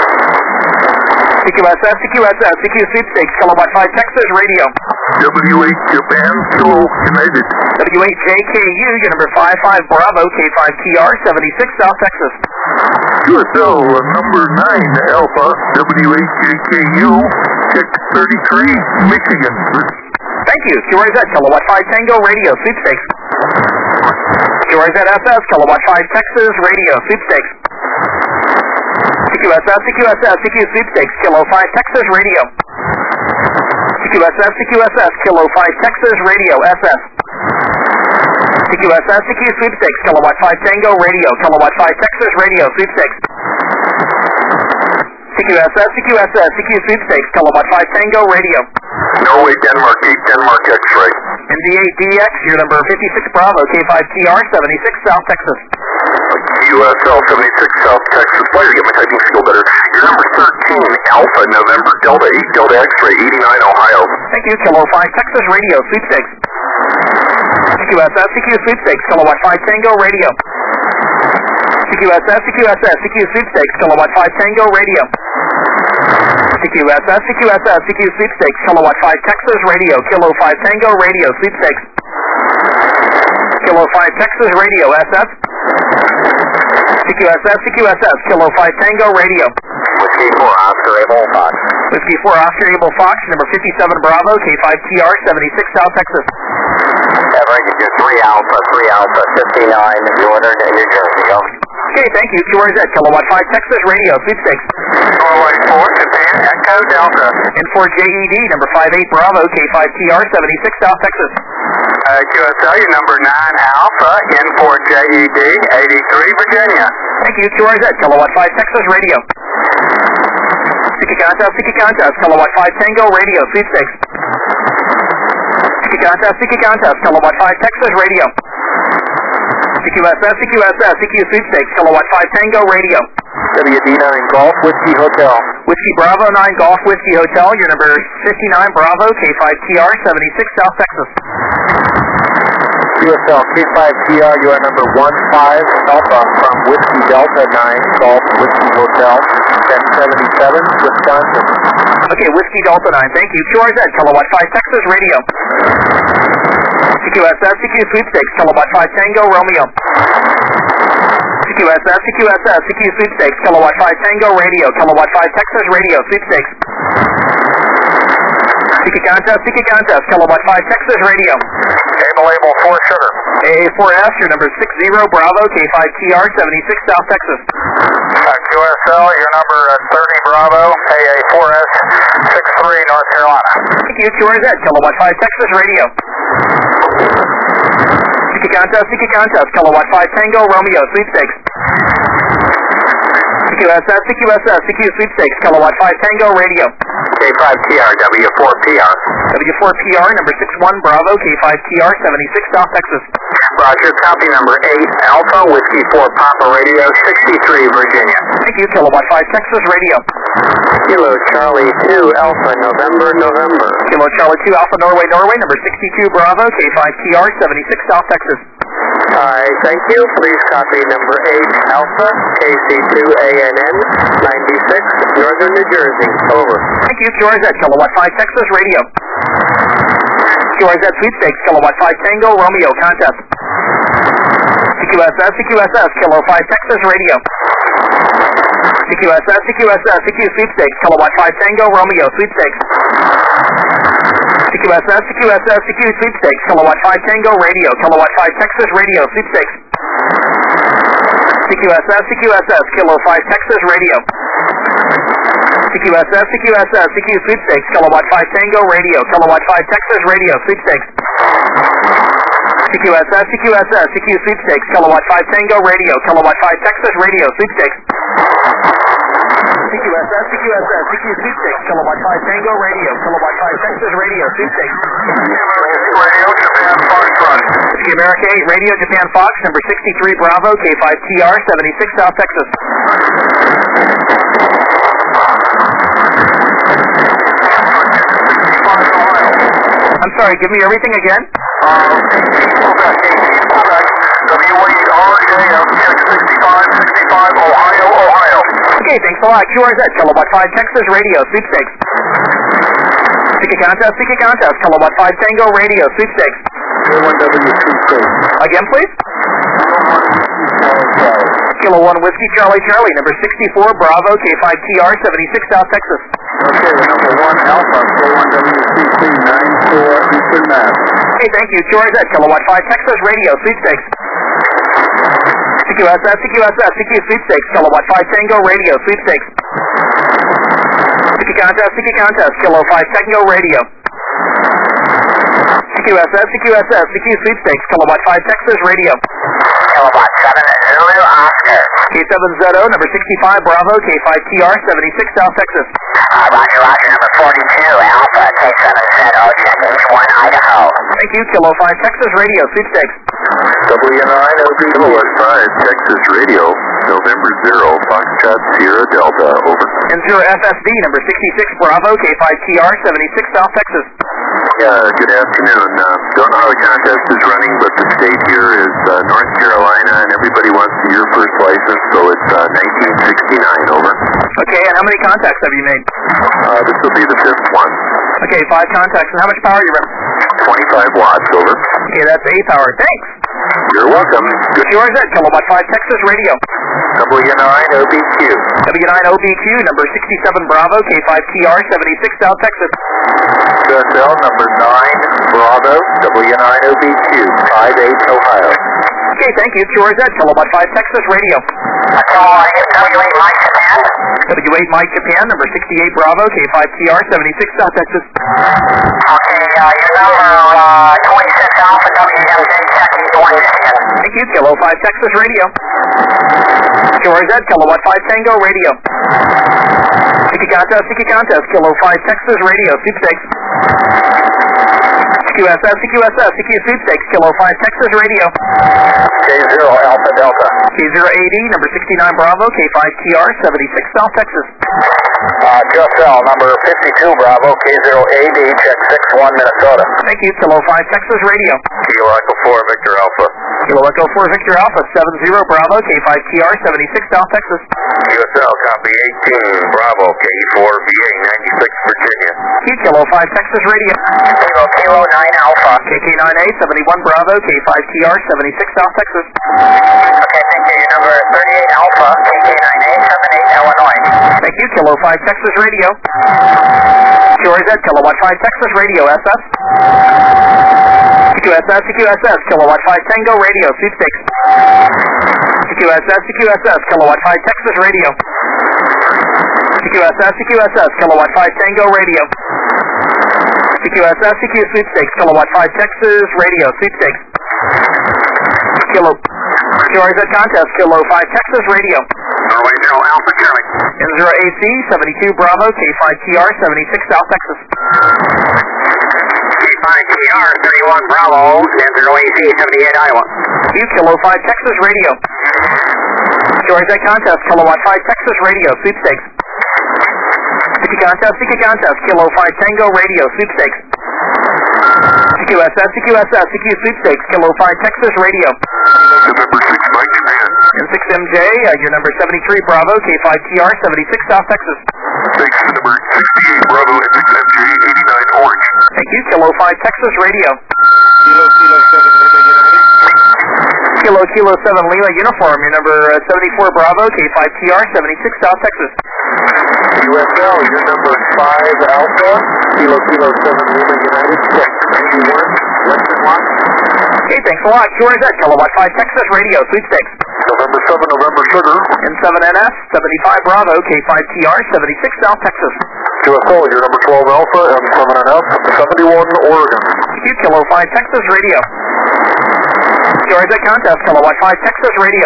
CQSS, CQ Sweepstakes, Kilowatt 5 Texas Radio. W8 Japan, Kilo United. W8JKU, your number 55 Bravo, K5TR, 76 South Texas. QSL, number 9 Alpha, W8JKU, check 33 Michigan. Thank you. QRZ, Kilowatt 5 Tango Radio, Sweepstakes. QRZ SS, Kilowatt 5 Texas Radio, Sweepstakes. CQSS, CQ Sweepstakes, Kilo 5 Texas Radio. CQSS, Kilo 5 Texas Radio, SS. CQSS, CQ Sweepstakes, Kilowatt 5 Tango Radio, Kilowatt 5 Texas Radio, Sweepstakes. CQSS, CQSS, CQ Sweepstakes, kilowatt 5 Tango Radio. Norway, Denmark, 8 Denmark X-ray. MD8DX, your number 56 Bravo, K5TR, 76 South Texas. USL 76 South Texas. Why you get my typing skill better? Your number 13 Alpha, November, Delta 8 Delta X-ray, 89 Ohio. Thank you, Kilo 5 Texas Radio, Sweepstakes. CQSS, CQ Sweepstakes, kilowatt 5 Tango Radio. CQSS, CQSS, CQ Sweepstakes, kilowatt 5 Tango Radio. CQSS, CQSS, CQ Sweepstakes, kilowatt 5 Texas Radio, Kilo 5 Tango Radio, Sweepstakes. Kilo 5 Texas Radio, SS. CQSS, CQSS, Kilo 5 Tango Radio. Whiskey 4 Oscar Able Fox. Whiskey 4 Oscar Able Fox, number 57 Bravo, K5TR, 76 South Texas. Everett, you 3 Alpha, 59, Northern New Jersey. Okay, thank you. QRZ, kilowatt 5 Texas Radio, Sweepstakes. Norway 4, Japan, Echo Delta. N4JED, number 58 Bravo, K5TR, 76 South Texas. QSL, your number 9 Alpha, N4JED, 83 Virginia. Thank you. QRZ, kilowatt 5 Texas Radio. CQ Contest, kilowatt 5 Tango Radio, Sweepstakes. CQ Contest, kilowatt 5 Texas Radio. CQSS, CQ Sweepstakes, kilowatt 5 Tango Radio. WD9 Golf, Whiskey Hotel. Whiskey Bravo 9 Golf, Whiskey Hotel, your number 59 Bravo, K5TR, 76 South Texas. QSL, K5TR, you are number 15 Alpha from Whiskey Delta 9 Golf, Whiskey Hotel, 1077, Wisconsin. Okay, Whiskey Delta 9, thank you. QRZ, kilowatt 5 Texas Radio. CQSS, CQ Sweepstakes, kilowatt 5 Tango Romeo. CQSS, CQ Sweepstakes, kilowatt 5 Tango Radio, kilowatt 5 Texas Radio, Sweepstakes. CQ Contest, kilowatt 5 Texas Radio. Label 4 Sugar. AA4S, your number 60 Bravo, K5TR, 76 South Texas. QSL, your number 30 Bravo, AA4S, 63 North Carolina. Thank you. QRZ, kilowatt 5 Texas Radio. CQ Contest, kilowatt 5 Tango Romeo, Sweepstakes. CQSS, CQ Sweepstakes, kilowatt 5 Tango Radio. K5TR, W4PR. W4PR, number 61 Bravo, K5TR, 76 South Texas. Roger, copy number 8 Alpha, Whiskey 4 Papa Radio, 63 Virginia. Thank you, kilowatt 5 Texas Radio. Kilo Charlie 2 Alpha, November. Kilo Charlie 2 Alpha, Norway, number 62 Bravo, K5TR, 76 South Texas. Thank you. Please copy number 8 Alpha, KC2ANN, 96, Northern New Jersey. Over. Thank you, QRZ, kilowatt 5 Texas Radio. QRZ Sweepstakes, kilowatt 5 Tango Romeo, contest. CQSS, kilo 5 Texas Radio. CQSS, CQ Sweepstakes, kilowatt 5 Tango Romeo, Sweepstakes. CQSS, CQ Sweepstakes, kilowatt 5 Tango Radio, kilowatt 5 Texas Radio, Sweepstakes. CQSS, kilo 5 Texas Radio. CQSS, CQ Sweepstakes, kilowatt 5 Tango Radio, kilowatt 5 Texas Radio, Sweepstakes. CQSS, CQ Sweepstakes, kilowatt 5 Tango Radio, kilowatt 5 Texas Radio, Sweepstakes. CQSS, CQ Sweepstakes, kilowatt 5 Tango Radio, kilowatt 5 Texas Radio, Sweepstakes. Radio Japan Foxtrot. Whiskey America 8 Radio Japan Fox, number 63 Bravo, K5TR, 76 South Texas. I'm sorry, give me everything again. WARJM 665, Ohio. Okay, thanks a lot. QRZ, kilowatt 5 Texas Radio, Sweepstakes. CQ Contest, kilowatt 5 Tango Radio, Sweepstakes. Again, please. Kilo 1 Whiskey Charlie, number 64 Bravo, K5TR, 76 South Texas. Okay, the number 1 Alpha, 41WCC, 94 Eastern Mass. Okay, thank you. QRZ, kilowatt 5 Texas Radio, Sweepstakes. CQSS, CQ Sweepstakes, kilowatt 5 Tango Radio, Sweepstakes. CQ Contest, kilo 5 Tango Radio. CQSS, CQ Sweepstakes, kilowatt 5 Texas Radio. Kilowatt 7 Zulu Oscar. K7ZO, number 65 Bravo, K5TR, 76 South Texas. Roger, number 42 Alpha, K7ZO, check H1 Idaho. Thank you, Kilo 5 Texas Radio, sweepstakes. W9OB Kilo 5 Texas Radio, November 0, Foxtrot Sierra Delta, over. N0 FSB, number 66 Bravo, K5TR, 76 South Texas. Good afternoon. Don't know how the contest is running, but the state here is North Carolina, and everybody wants your first license, so it's 1969, over. Okay, and how many contacts have you made? This will be the 5th one. Okay, 5 contacts, and how much power are you running? 25 watts, over. Okay, that's A power, thanks. You're welcome. Good. QRZ, Kilowatt 5 Texas Radio. W9OBQ. W9OBQ, number 67 Bravo, K5TR, 76 South Texas. QSL number 9 Bravo, W9OBQ, 58 Ohio. Okay, thank you. QRZ, Kilowatt 5 Texas Radio. W8 Mike Japan. W8 Mike Japan, number 68 Bravo, K5TR, 76 South Texas. Okay, your number 26 Alpha, WMJ, check H1 Michigan. Thank you, Kilo 5 Texas Radio. QRZ, Kilowatt 5 Tango Radio. Siki Contest, Kilo 5 Texas Radio, sweepstakes. CQSS, CQ sweepstakes, Kilo 5 Texas Radio. K0 Alpha Delta. K0AD, number 69 Bravo, K5TR, 76 South Texas. QSL number 52 Bravo, K0AD, check 61 Minnesota. Thank you, Kilo 5 Texas Radio. Kilo Echo 4 Victor Alpha. Kilo Echo 4 Victor Alpha, 70 Bravo, K5TR, 76 South Texas. QSL copy 18 Bravo, K4VA, 96 Virginia. Kilo 5 Texas Radio. Kilo 9 Alpha. KK9A, 71 Bravo, K5TR, 76 South Texas. Okay, thank you. Your number 38 Alpha, KK9A, 78 Illinois. Thank you, Kilo 5 Texas Radio. QRZ, Kilowatt 5 Texas Radio, SS. CQSS, Kilowatt 5 Tango Radio, sweepstakes. CQSS, Kilowatt 5 Texas Radio. CQSS, Kilowatt 5 Tango Radio. CQSS, CQ sweepstakes, Kilowatt 5 Texas Radio, sweepstakes. Kilo QRZ contest, Kilo 5 Texas Radio. Norway 0 Alpha Charlie. N0 AC, 72 Bravo, K5TR, 76 South Texas. K5TR, 31 Bravo, N0 AC, 78 Iowa. Q Kilo 5 Texas Radio. QRZ contest, Kilowatt 5 Texas Radio, sweepstakes. Siki contest, Kilo 5 Tango Radio, sweepstakes. CQSS, CQ sweepstakes, Kilo 5 Texas Radio. November 6 Mike Japan. N6MJ, your number 73 Bravo, K5TR, 76 South Texas. Thanks to number 68 Bravo, N6MJ, 89 Orange. Thank you, Kilo 5 Texas Radio. Kilo 7 Lima Uniform, your number 74 Bravo, K5TR, 76 South Texas. USL, your number 5 Alpha, Kilo 7 Lima United, check 91 Western Watch. Okay, thanks a lot. QRZ, Kilowatt 5 Texas Radio, sweepstakes. November 7 November Sugar. N7NS, 75 Bravo, K5TR, 76 South Texas. QSL, your number 12 Alpha, M7NF, 71 Oregon. Thank you, Kilo 5 Texas Radio. QRZ contest, Kilowatt 5 Texas Radio.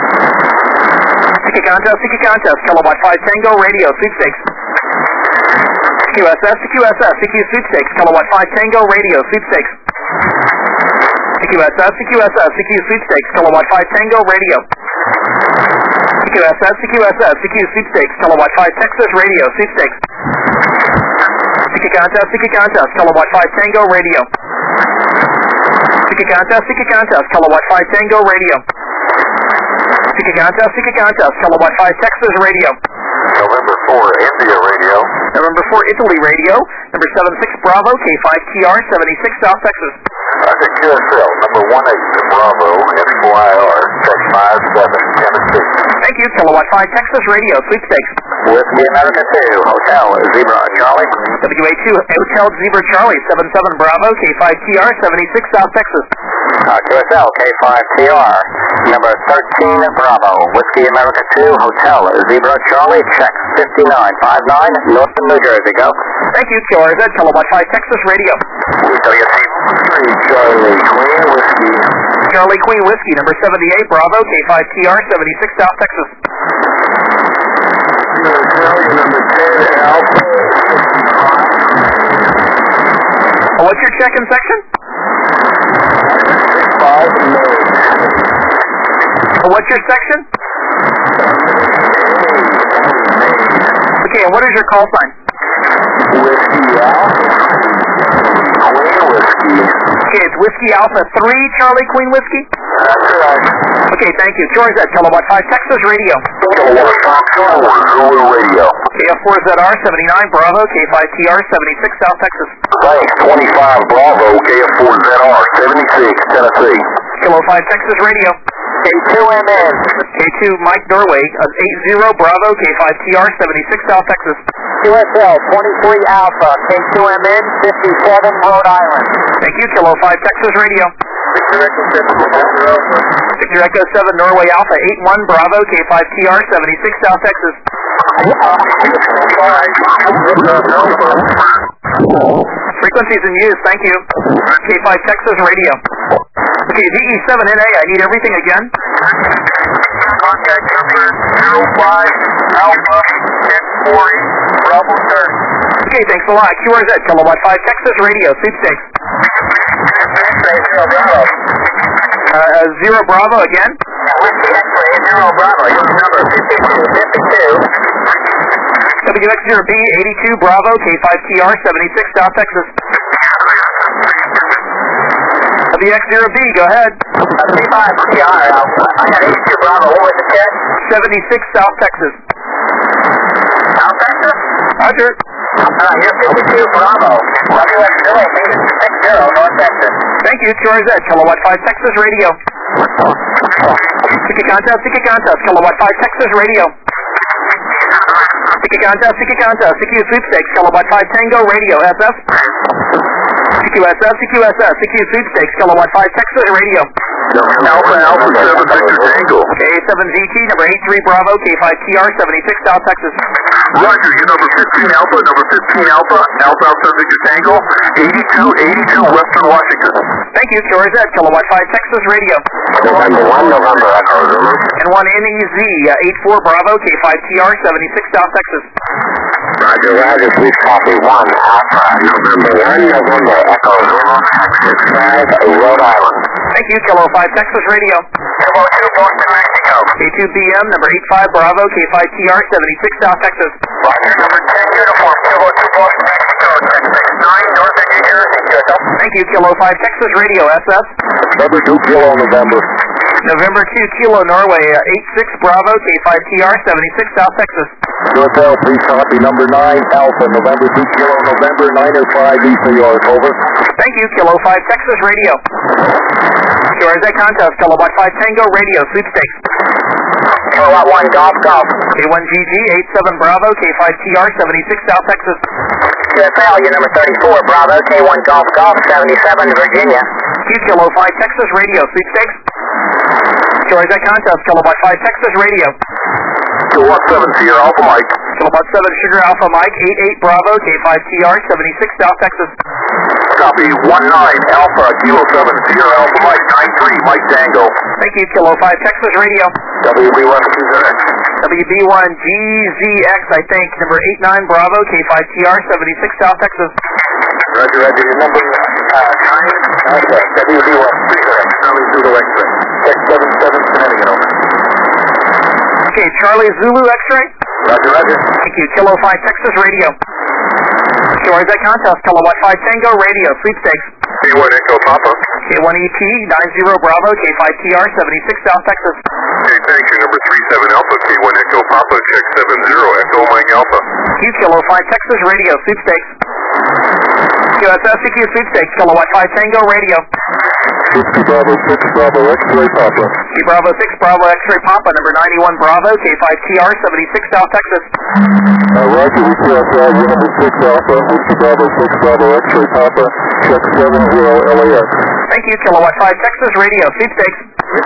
Siki contest, Kilowatt 5 Tango Radio, sweepstakes. CQSS, CQ sweepstakes, Kilowatt 5 Tango Radio, sweepstakes. CQSS, CQ sweepstakes, Kilowatt 5 Tango Radio. CQSS, CQ sweepstakes, Kilowatt 5 Texas Radio, sweepstakes. Siki contest, Kilowatt 5 Tango Radio. Siki contest, Kilowatt 5 Tango Radio. Siki contest, Kilowatt 5 Texas Radio. November 4 India Radio. November 4 Italy Radio. Number 76 Bravo, K5TR, 76 South Texas. QSL, number 18 Bravo, N4IR, check 57 Tennessee. Thank you, Kilowatt 5 Texas Radio, sweepstakes. Whiskey America 2, Hotel Zebra Charlie. WA2 Hotel Zebra Charlie, 77 Bravo, K5TR, 76 South Texas. QSL, K5TR, number 13 Bravo, Whiskey America 2, Hotel Zebra Charlie, check 5959, Northern New Jersey, go. Thank you, QRZ, Kilowatt 5 Texas Radio. WC Charlie Queen Whiskey. Charlie Queen Whiskey, number 78, Bravo, K5TR, 76 South Texas. Charlie, number 10, Alpha. What's your check-in section? 5 Main. What's your section? Okay, and what is your call sign? Whiskey Alpha. Queen Whiskey. Okay, it's Whiskey Alpha 3, Charlie Queen Whiskey? That's right. Okay, thank you. Georgia, Kilowatt 5, Texas Radio. Kilowatt 5, Zulu Radio. KF4ZR 79, Bravo, K5TR 76, South Texas. Thanks, 25 Bravo, KF4ZR 76, Tennessee. Kilo 5, Texas Radio. K2MN. K2 Mike Norway, 80 Bravo, K5TR 76, South Texas. QSL 23 Alpha, K2MN, 57 Rhode Island. Thank you, Kilo 5, Texas Radio. Victor Echo 7 Norway Alpha, 81 Bravo, K5TR 76, South Texas. Frequencies in use, thank you. K5 Texas Radio. Okay, DE7NA, I need everything again. Contact number 05 Alpha 1040 Bravo 30. Okay, thanks a lot. QRZ, Kilowatt 5 Texas Radio, sweepstakes. 0 Bravo again. Whiskey X-ray 0 Bravo, your number 5252. WX0B 82 Bravo, K5TR 76, South Texas. WX0B, go ahead. 35TR Alpha, I got 82 Bravo, what was the check? 76, South Texas. South Texas? Roger. You're 52 Bravo, WX0B 60 North Texas. Thank you, QRZ, Kilowatt 5 Texas Radio. Ticket contest, Kilowatt 5 Texas Radio. Ticket contest, CQ sweepstakes, Kilowatt 5 Tango Radio, SF. CQSS, CQ sweepstakes, Kilowatt 5 Texas Radio. Alpha 7 Victor Tango. K7GT, number 83 Bravo, K5TR 76, South Texas. Roger, you're number 15 Alpha, Alpha 7 Victor Tango, 82 Western Washington. Thank you, QRZ, Kilowatt 5 Texas Radio. November Echo. And 1 NEZ, 84 Bravo, K5TR 76, South Texas. Roger, please copy 1 Alpha, November Echo, 65 Rhode Island. Thank you, Kilo 5 Texas Radio. Kilo 2 Boston, Mexico. K2BM, number 85 Bravo, K5TR 76, South Texas. Roger, number 10 Uniform, Kilo 2 Boston, Mexico, 1069, North New Jersey, QSL. Thank you, Kilo 5 Texas Radio, SF. Number 2 Kilo November. November 2 Kilo Norway, 86 Bravo, K5TR 76, South Texas. QSL, please copy number 9 Alpha, November 2 Kilo November, 905 East New York, over. Thank you, Kilo 5 Texas Radio. QRZ contest, Kilowatt 5 Tango Radio, sweepstakes. Kilowatt 1 Golf Golf. K1GG, 87 Bravo, K5TR 76, South Texas. QSL, your number 34 Bravo, K1 Golf Golf, 77 Virginia. Q Kilo 5 Texas Radio, sweepstakes. QRZ contest, Kilowatt 5 Texas Radio. Kilowatt 7 Sierra Alpha Mike. Kilowatt 7 Sugar Alpha Mike, 88 Bravo, K5TR 76, South Texas. Copy 19 Alpha, Kilo 7 Sierra Alpha Mike, 93 Mike Tango. Thank you, Kilo 5 Texas Radio. WB1 GZX. WB1 GZX, I think, number 89 Bravo, K5TR 76, South Texas. Roger, your number 9 Alpha, WB1 GZX, Charlie Zulu X-ray. 677 Connecticut, over. Okay, Charlie Zulu X-ray. Roger. Thank you, Kilo 5 Texas Radio. QRZ contest, Kilowatt 5 Tango Radio, sweepstakes. K1 Echo Papa. K1EP, 90 Bravo, K5TR 76, South Texas. Okay, thank you. Number 37 Alpha, K1 Echo Papa, check 70 Echo Mike Alpha. Q Kilo 5 Texas Radio, sweepstakes. QSS CQ sweepstakes, Kilowatt 5 Tango Radio. 60 Bravo, 6 Bravo, X-ray Papa. Q Bravo 6 Bravo X-ray Papa, number 91 Bravo, K5TR 76, South Texas. Roger, we QSL, your number 6 Alpha, 60 Bravo, 6 Bravo, X-ray Papa, check 70 LAX. Thank you, Kilowatt 5 Texas Radio, sweepstakes.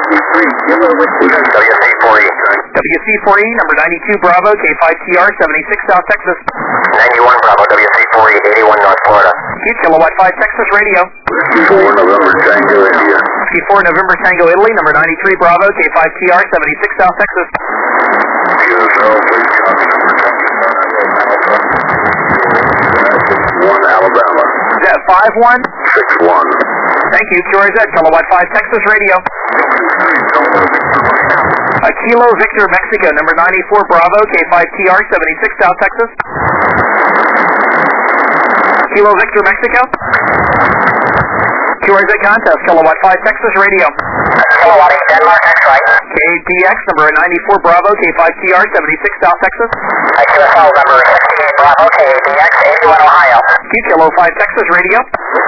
WC4E. WC4E, number 92 Bravo, K5TR 76, South Texas. 91 Bravo, WC4E, 81 North Florida. Q you, Kilowatt 5 Texas Radio. 4 November Tango India. 4 November Tango Italy, number 93 Bravo, K5TR, 76 South Texas. QSL, please copy number 27 1 Alabama. Is that 5-1? 6-1. Thank you, QRZ, Kilowatt 5 Texas Radio. Kilo Victor Mexico, number 94 Bravo, K5TR, 76 South Texas. Kilo Victor Mexico. QRZ contest, Kilowatt 5 Texas Radio. Kilowatt 8 Denmark, next right. KDX, number 94 Bravo, K5TR, 76 South Texas. QSL number 68 Bravo, KDX, 81 Ohio. Kilo 5 Texas Radio.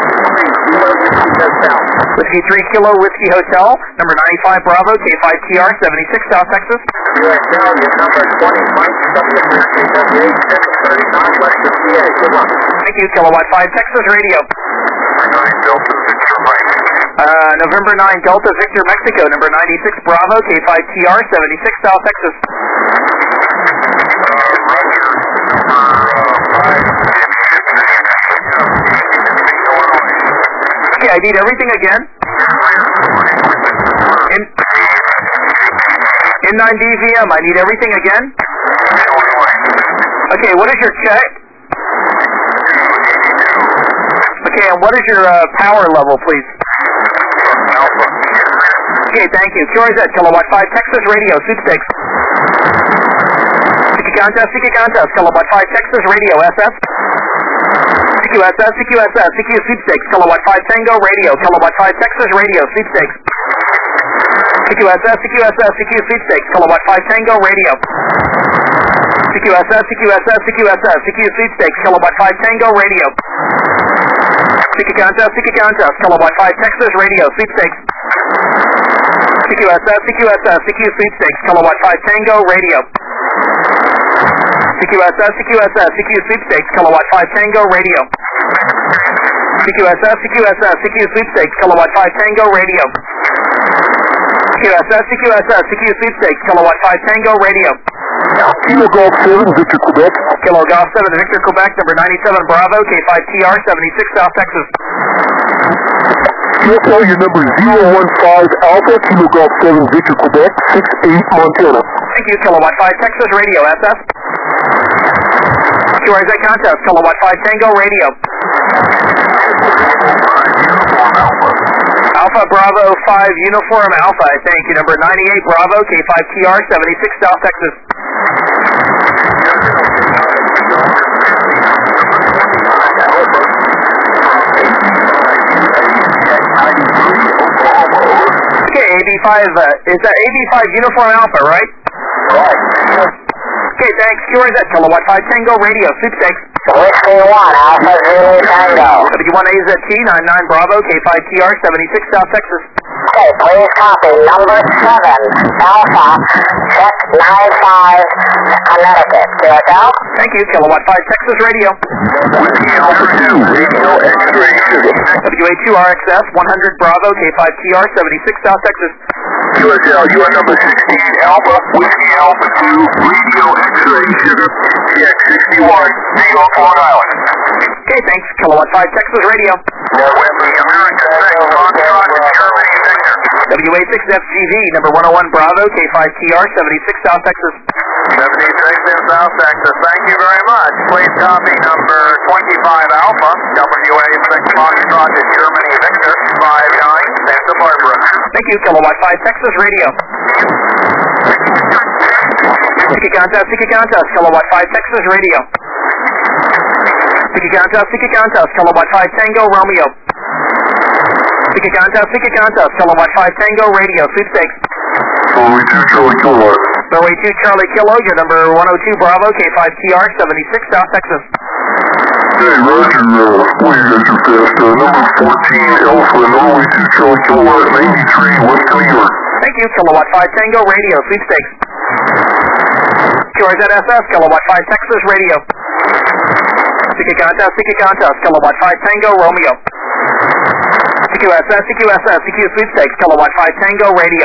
Whiskey 3 Kilo Whiskey Hotel, number 95 Bravo, K5TR, 76 South Texas. QSL number 20 Mike, W38, 739 Western PA. Good luck. Thank you, Kilowatt 5 Texas Radio. 9 Delta Victor Mike. November 9 Delta Victor Mexico, number 96 Bravo, K5TR, 76 South Texas. Roger, number 5 Okay, I need everything again. In 9 DVM, I need everything again. Okay, what is your check? Okay, and what is your power level, please? Okay, thank you. QRZ, Kilowatt 5 Texas Radio, sweepstakes. Siki contest, Kilowatt 5 Texas Radio, SF. CQSS, CQ sweepstakes, Kilowatt 5 Tango Radio, Kilowatt 5 Texas Radio, sweepstakes. CQSS, CQ sweepstakes, Kilowatt 5 Tango Radio. CQSS, CQ sweepstakes, Kilowatt 5 Tango Radio. Siki contest, Kilowatt 5 Texas Radio, sweepstakes. CQSS, CQ sweepstakes, Kilowatt 5 Tango Radio. CQSS, CQ sweepstakes, Kilowatt 5 Tango Radio. CQSS, CQ sweepstakes, Kilowatt 5 Tango Radio. CQSS, CQ sweepstakes, Kilowatt 5 Tango Radio. Kilo Golf 7 Victor Quebec. Kilo Golf 7 Victor Quebec, number 97 Bravo, K5TR, 76 South Texas. QSL, your number 015 Alpha, Kilo Golf 7 Victor Quebec, 68 Montana. Thank you, Kilowatt 5 Texas Radio, SF. QRZ contest, Kilowatt 5 Tango Radio. Alpha Bravo 5 Uniform Alpha, thank you, number 98 Bravo, K5TR, 76 South Texas. Okay, AB5, is that AB5 Uniform Alpha, right? Right. Okay, thanks. QRZ, Kilowatt 5 Tango Radio, sweepstakes. Whiskey 1 Alpha Zulu Tango. W1AZT, 99 Bravo, K5TR, 76 South Texas. Okay, please copy number 7 Alpha, check 95 Connecticut. QSL? Thank you, Kilowatt 5 Texas Radio. Whiskey Alpha 2, Radio X-Ray Sugar. WA2RXS, 100 Bravo, K5TR, 76 South Texas. QSL, you are number 68 Alpha, Whiskey Alpha 2, Radio X-Ray Sugar, CX61, New York, Long Island. Okay, thanks. Kilowatt 5 Texas Radio. Whiskey America 6, Foxtrot, Germany, Victor. WA6FGV, number 101 Bravo, K5TR, 76 South Texas. 76 in South Texas, thank you very much. Please copy number 25 Alpha, WA6 Foxtrot, Germany, Victor, 59, Santa Barbara. Thank you, Kilowatt 5 Texas Radio. Siki contest, Kilowatt 5 Texas Radio. Siki contest, Kilowatt 5 Tango Romeo. Siki contest, Kilowatt 5 Tango Radio, sweepstakes. Norway 2 Charlie Kilo. Norway 2 Charlie Kilo, your number 102 Bravo, K5TR, 76 South Texas. Hey, Roger, boy, you guys are fast. Number 14 Alpha, Norway 2 Charlie Kilo, 93 West New York. Thank you, Kilowatt 5 Tango Radio, sweepstakes. QRZSS, Kilowatt 5 Texas Radio. Siki contest, Kilowatt 5 Tango Romeo. CQSS, CQ sweepstakes, Kilowatt 5 Tango Radio.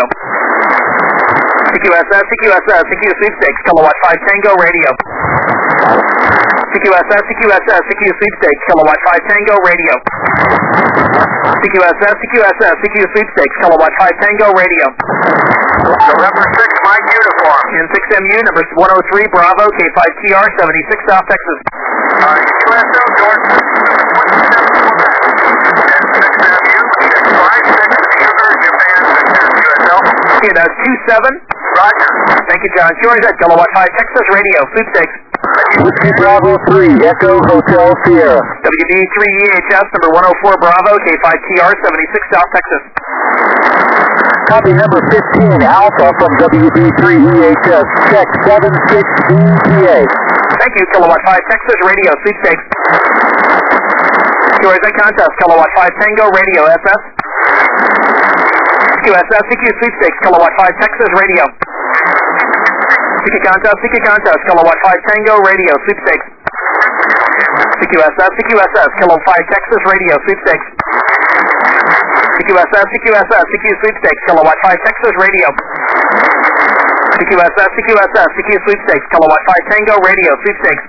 CQSS, CQ sweepstakes, Kilowatt 5 Tango Radio. CQSS, CQSS, CQ Sweepstakes, Kilowatt 5 Tango Radio. CQSS, CQSS, CQ Sweepstakes, Kilowatt 5 Tango Radio. November 6, Mike Uniform. In 6MU, number 103 Bravo, K5TR, 76 South Texas. QSL, George. 6MU, 656, Sugar, Japan, QSL. Okay, that's 27. Roger. Thank you, John. George at Kilowatt 5 Texas Radio, Sweepstakes. Whiskey Bravo 3, Echo Hotel Sierra. WB3EHS, number 104 Bravo, K5TR, 76 South Texas. Copy number 15, Alpha from WB3EHS, check 76ETA. Thank you, Kilowatt 5 Texas Radio, Sweepstakes. QRZ contest, Kilowatt 5 Tango Radio, SS. QSS, CQ Sweepstakes, Kilowatt 5 Texas Radio. CQ contest, Kilowatt 5 Tango Radio, Sweepstakes. CQSS, CQSS, Kilo 5 Texas Radio, Sweepstakes. CQSS, CQSS, CQ Sweepstakes, Kilowatt 5 Texas Radio. CQSS, CQSS, CQ Sweepstakes, Kilowatt 5 Tango Radio, Sweepstakes.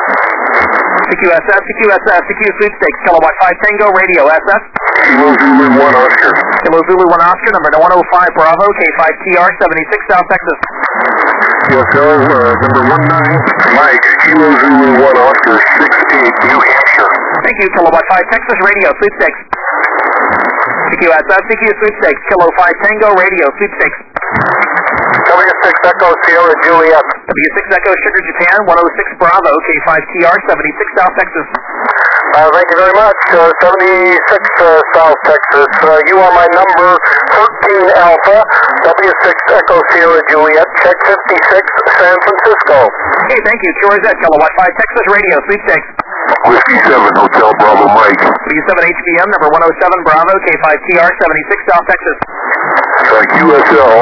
CQSS, CQSS, CQ Sweepstakes, Kilowatt 5 Tango Radio, SS. Kilo Zulu 1 Oscar. Kilo Zulu 1 Oscar, number 105 Bravo, K5TR, 76 South Texas. QSL, number 19, Mike, Kilo Zulu 1 Oscar, 68, New Hampshire. Thank you, Kilowatt 5 Texas Radio, Sweepstakes. CQSS, CQ Sweepstakes, Kilo 5 Tango Radio, Sweepstakes. W6 Echo Sierra Juliet. W6 Echo Sugar Japan, 106 Bravo, K5TR, 76 South Texas. Thank you very much. 76 South Texas. You are my number 13 Alpha, W6 Echo Sierra Juliet, check 56, San Francisco. Okay, thank you. QRZ, Kilowatt 5 Texas Radio, Sweepstakes. Whiskey 7 Hotel Bravo Mike. W7 HBM, number 107 Bravo, K5TR, 76 South Texas. QSL,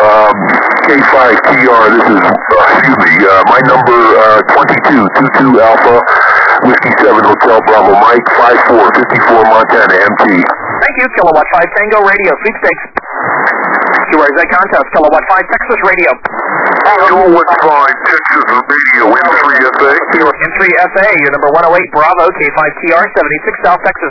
K5TR, this is, my number 22 Alpha, Whiskey 7 Hotel Bravo Mike, 5454 Montana MT. Thank you, Kilowatt 5 Tango Radio, Sweepstakes. QRZ contest, Kilowatt 5 Texas Radio. Kilowatt 5 Texas Radio, N3FA. N3FA, your number 108 Bravo, K5TR, 76 South Texas.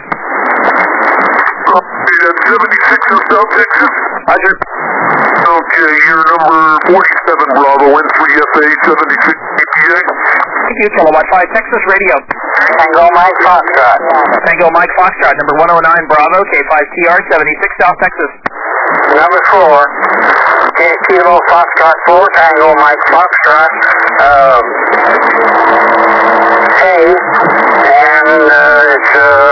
That's 76 in South Texas. Roger. Okay, you're number 47 Bravo, N3FA, 76 EPA. Thank you, Kilowatt 5 Texas Radio. Tango Mike Foxtrot. Tango Mike Foxtrot, number 109 Bravo, K5TR, 76 South Texas. Number 4, Kilo Foxtrot 4, Tango Mike Foxtrot, Hayes, and it's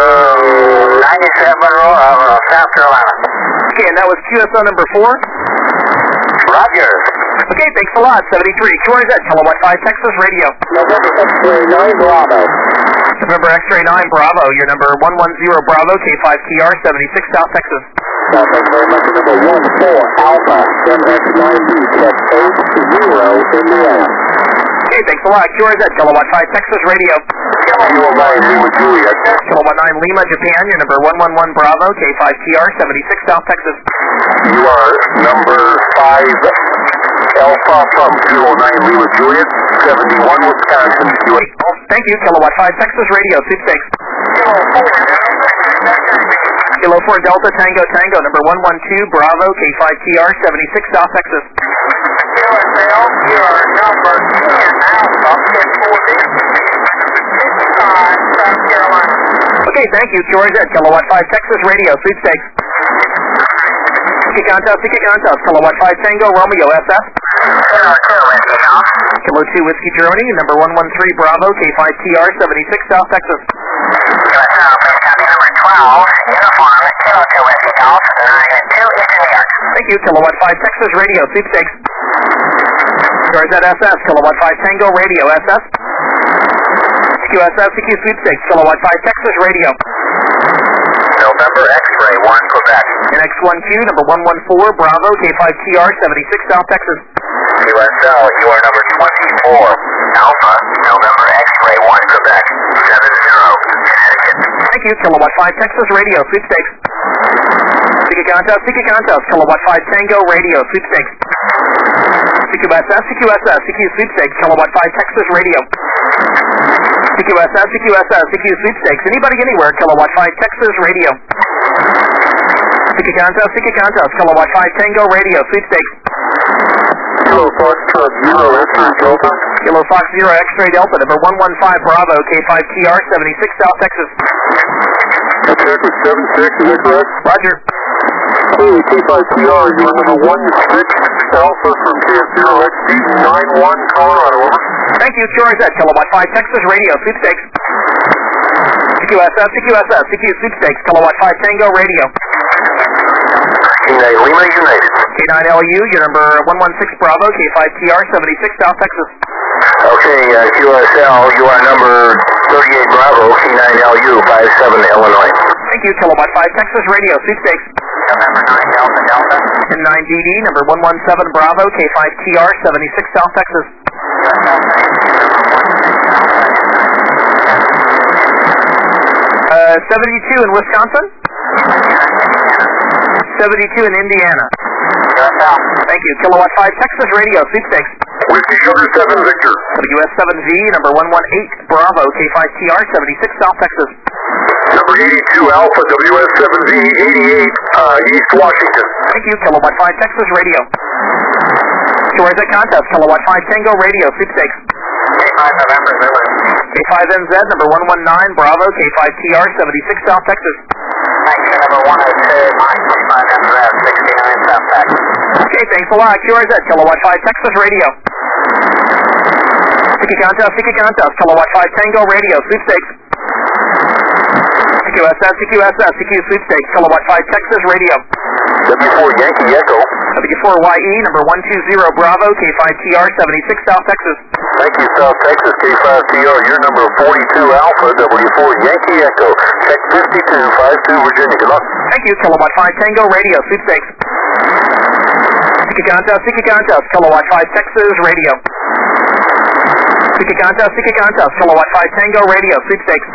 97 South Carolina. Okay, and that was QSO number 4? Roger. Okay, thanks a lot. 73, QRZ, Kilowatt 5 Texas Radio. November X-ray 9 Bravo. November X-ray 9 Bravo, your number 110 Bravo, K5TR, 76 South Texas. Thank you very much. Number 14 Alpha, MX9B, check 80 in the air. Okay, thanks a lot. QRZ, Kilowatt 5 Texas Radio. Kilo 9 Lima Juliet. Kilowatt 9 Lima, Japan, your number 111 Bravo, K5TR, 76 South Texas. You are number 5 Alpha from Kilo 9 Lima Juliet, 71 Wisconsin. Thank you, Kilowatt 5 Texas Radio, Sweepstakes. Kilo 4 Delta Tango Tango, number 112 Bravo, K5TR, 76 South Texas. QSL, your number 10 Alpha, 55 South Carolina. Okay, thank you, QRZ, Kilowatt 5 Texas Radio, Sweepstakes. CQ contest, Kilowatt 5 Tango Romeo, SF. Kilo 2 Whiskey Germany, number 113 Bravo, K5TR, 76 South Texas. Copy number 12, Uniform, Kilo 2 Whiskey Golf, 9-2, Eastern New York. Thank you, Kilowatt 5 Texas Radio, Sweepstakes. QRZ SS, Kilowatt 5 Tango Radio, SS. QSS, CQ Sweepstakes, Kilowatt 5 Texas Radio. November X-ray 1 Quebec. And X12, number 114 Bravo, K5TR, 76 South Texas. QSL, you are number 24 Alpha, November X-ray 1 Quebec, 70 Connecticut. Thank you, Kilowatt 5 Texas Radio, Sweepstakes. CQ contest, Kilowatt 5 Tango Radio, Sweepstakes. CQ Sweepstakes, Kilowatt 5 Texas Radio. CQSS, CQSS, CQ sweepstakes. Anybody, anywhere, kilowatt 5 Texas radio. CQ Contest, kilowatt 5 Tango radio, sweepstakes. Kilo Foxtrot 0 X-ray Delta. Kilo Fox 0 X-ray Delta, number 115 Bravo, K5TR, 76 South Texas. Check with 76, is that correct? Roger. Hey, K5TR, you are number 16 Alpha from KF0XD 91 Colorado, over. Thank you, QRZ, kilowatt 5 Texas radio, sweepstakes. CQSS, CQSS, CQ sweepstakes, kilowatt 5 Tango radio. K9 Lima United. K9LU, your number 116 Bravo, K5TR, 76 South Texas. Okay, QSL, you are number 38 Bravo, K9LU, 57 Illinois. Thank you, kilowatt 5 Texas radio, sweepstakes. November 9 Delta Delta. And 9DD, number 117 Bravo, K5TR, 76 South Texas. 72 in Wisconsin? 72 in Indiana. Thank you. Kilowatt 5 Texas radio, sweepstakes. Whiskey Sugar 7 Victor. WS7V, number 118 Bravo, K5TR, 76 South Texas. Number 82 Alpha, WS7V 88, East Washington. Thank you. Kilowatt 5 Texas radio. QRZ Contest, kilowatt 5 Tango radio, sweepstakes. K5 November Zulu. K5NZ, number 119 Bravo, K5TR, 76 South Texas. Thank you, number 102 Mike, K5NZ, 69 South Texas. Okay, thanks a lot. QRZ, kilowatt 5 Texas radio. CQ Contest, kilowatt 5 Tango radio, sweepstakes. CQSS, CQ sweepstakes, kilowatt 5 Texas radio. W4 Yankee Echo. W4YE, number 120 Bravo, K5TR, 76 South Texas. Thank you, South Texas, K5TR. You're number 42 Alpha, W4 Yankee Echo. Check 5252 Virginia. Good luck. Thank you, kilowatt 5 Tango radio, sweepstakes. CQ Contest, kilowatt 5 Texas radio. CQ Contest, kilowatt 5 Tango radio, sweepstakes.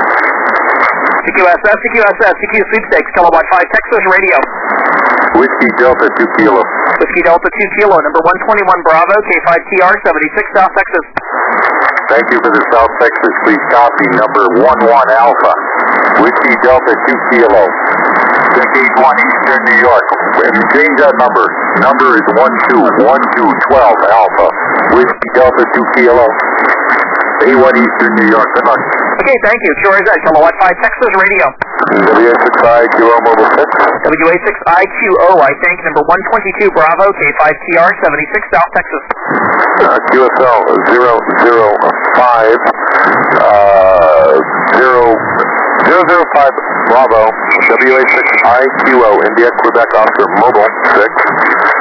CQSS, CQ sweepstakes, kilowatt 5 Texas radio. Whiskey Delta 2 Kilo. Whiskey Delta 2 Kilo, number 121 Bravo, K5TR, 76 South Texas. Thank you for the South Texas. Please copy number 11 Alpha. Whiskey Delta 2 Kilo. Check 81 Eastern New York. If you change that number, number is 12 Alpha. Whiskey Delta 2 Kilo. 81 Eastern New York. Good luck. Okay, thank you. QRZ, kilowatt 5 Texas radio. WA6IQO Mobile 6. WA6IQO, I think, number 122 Bravo, K5TR, 76 South Texas. QSL 005 Bravo, WA6IQO, India, Quebec, Oscar, Mobile 6.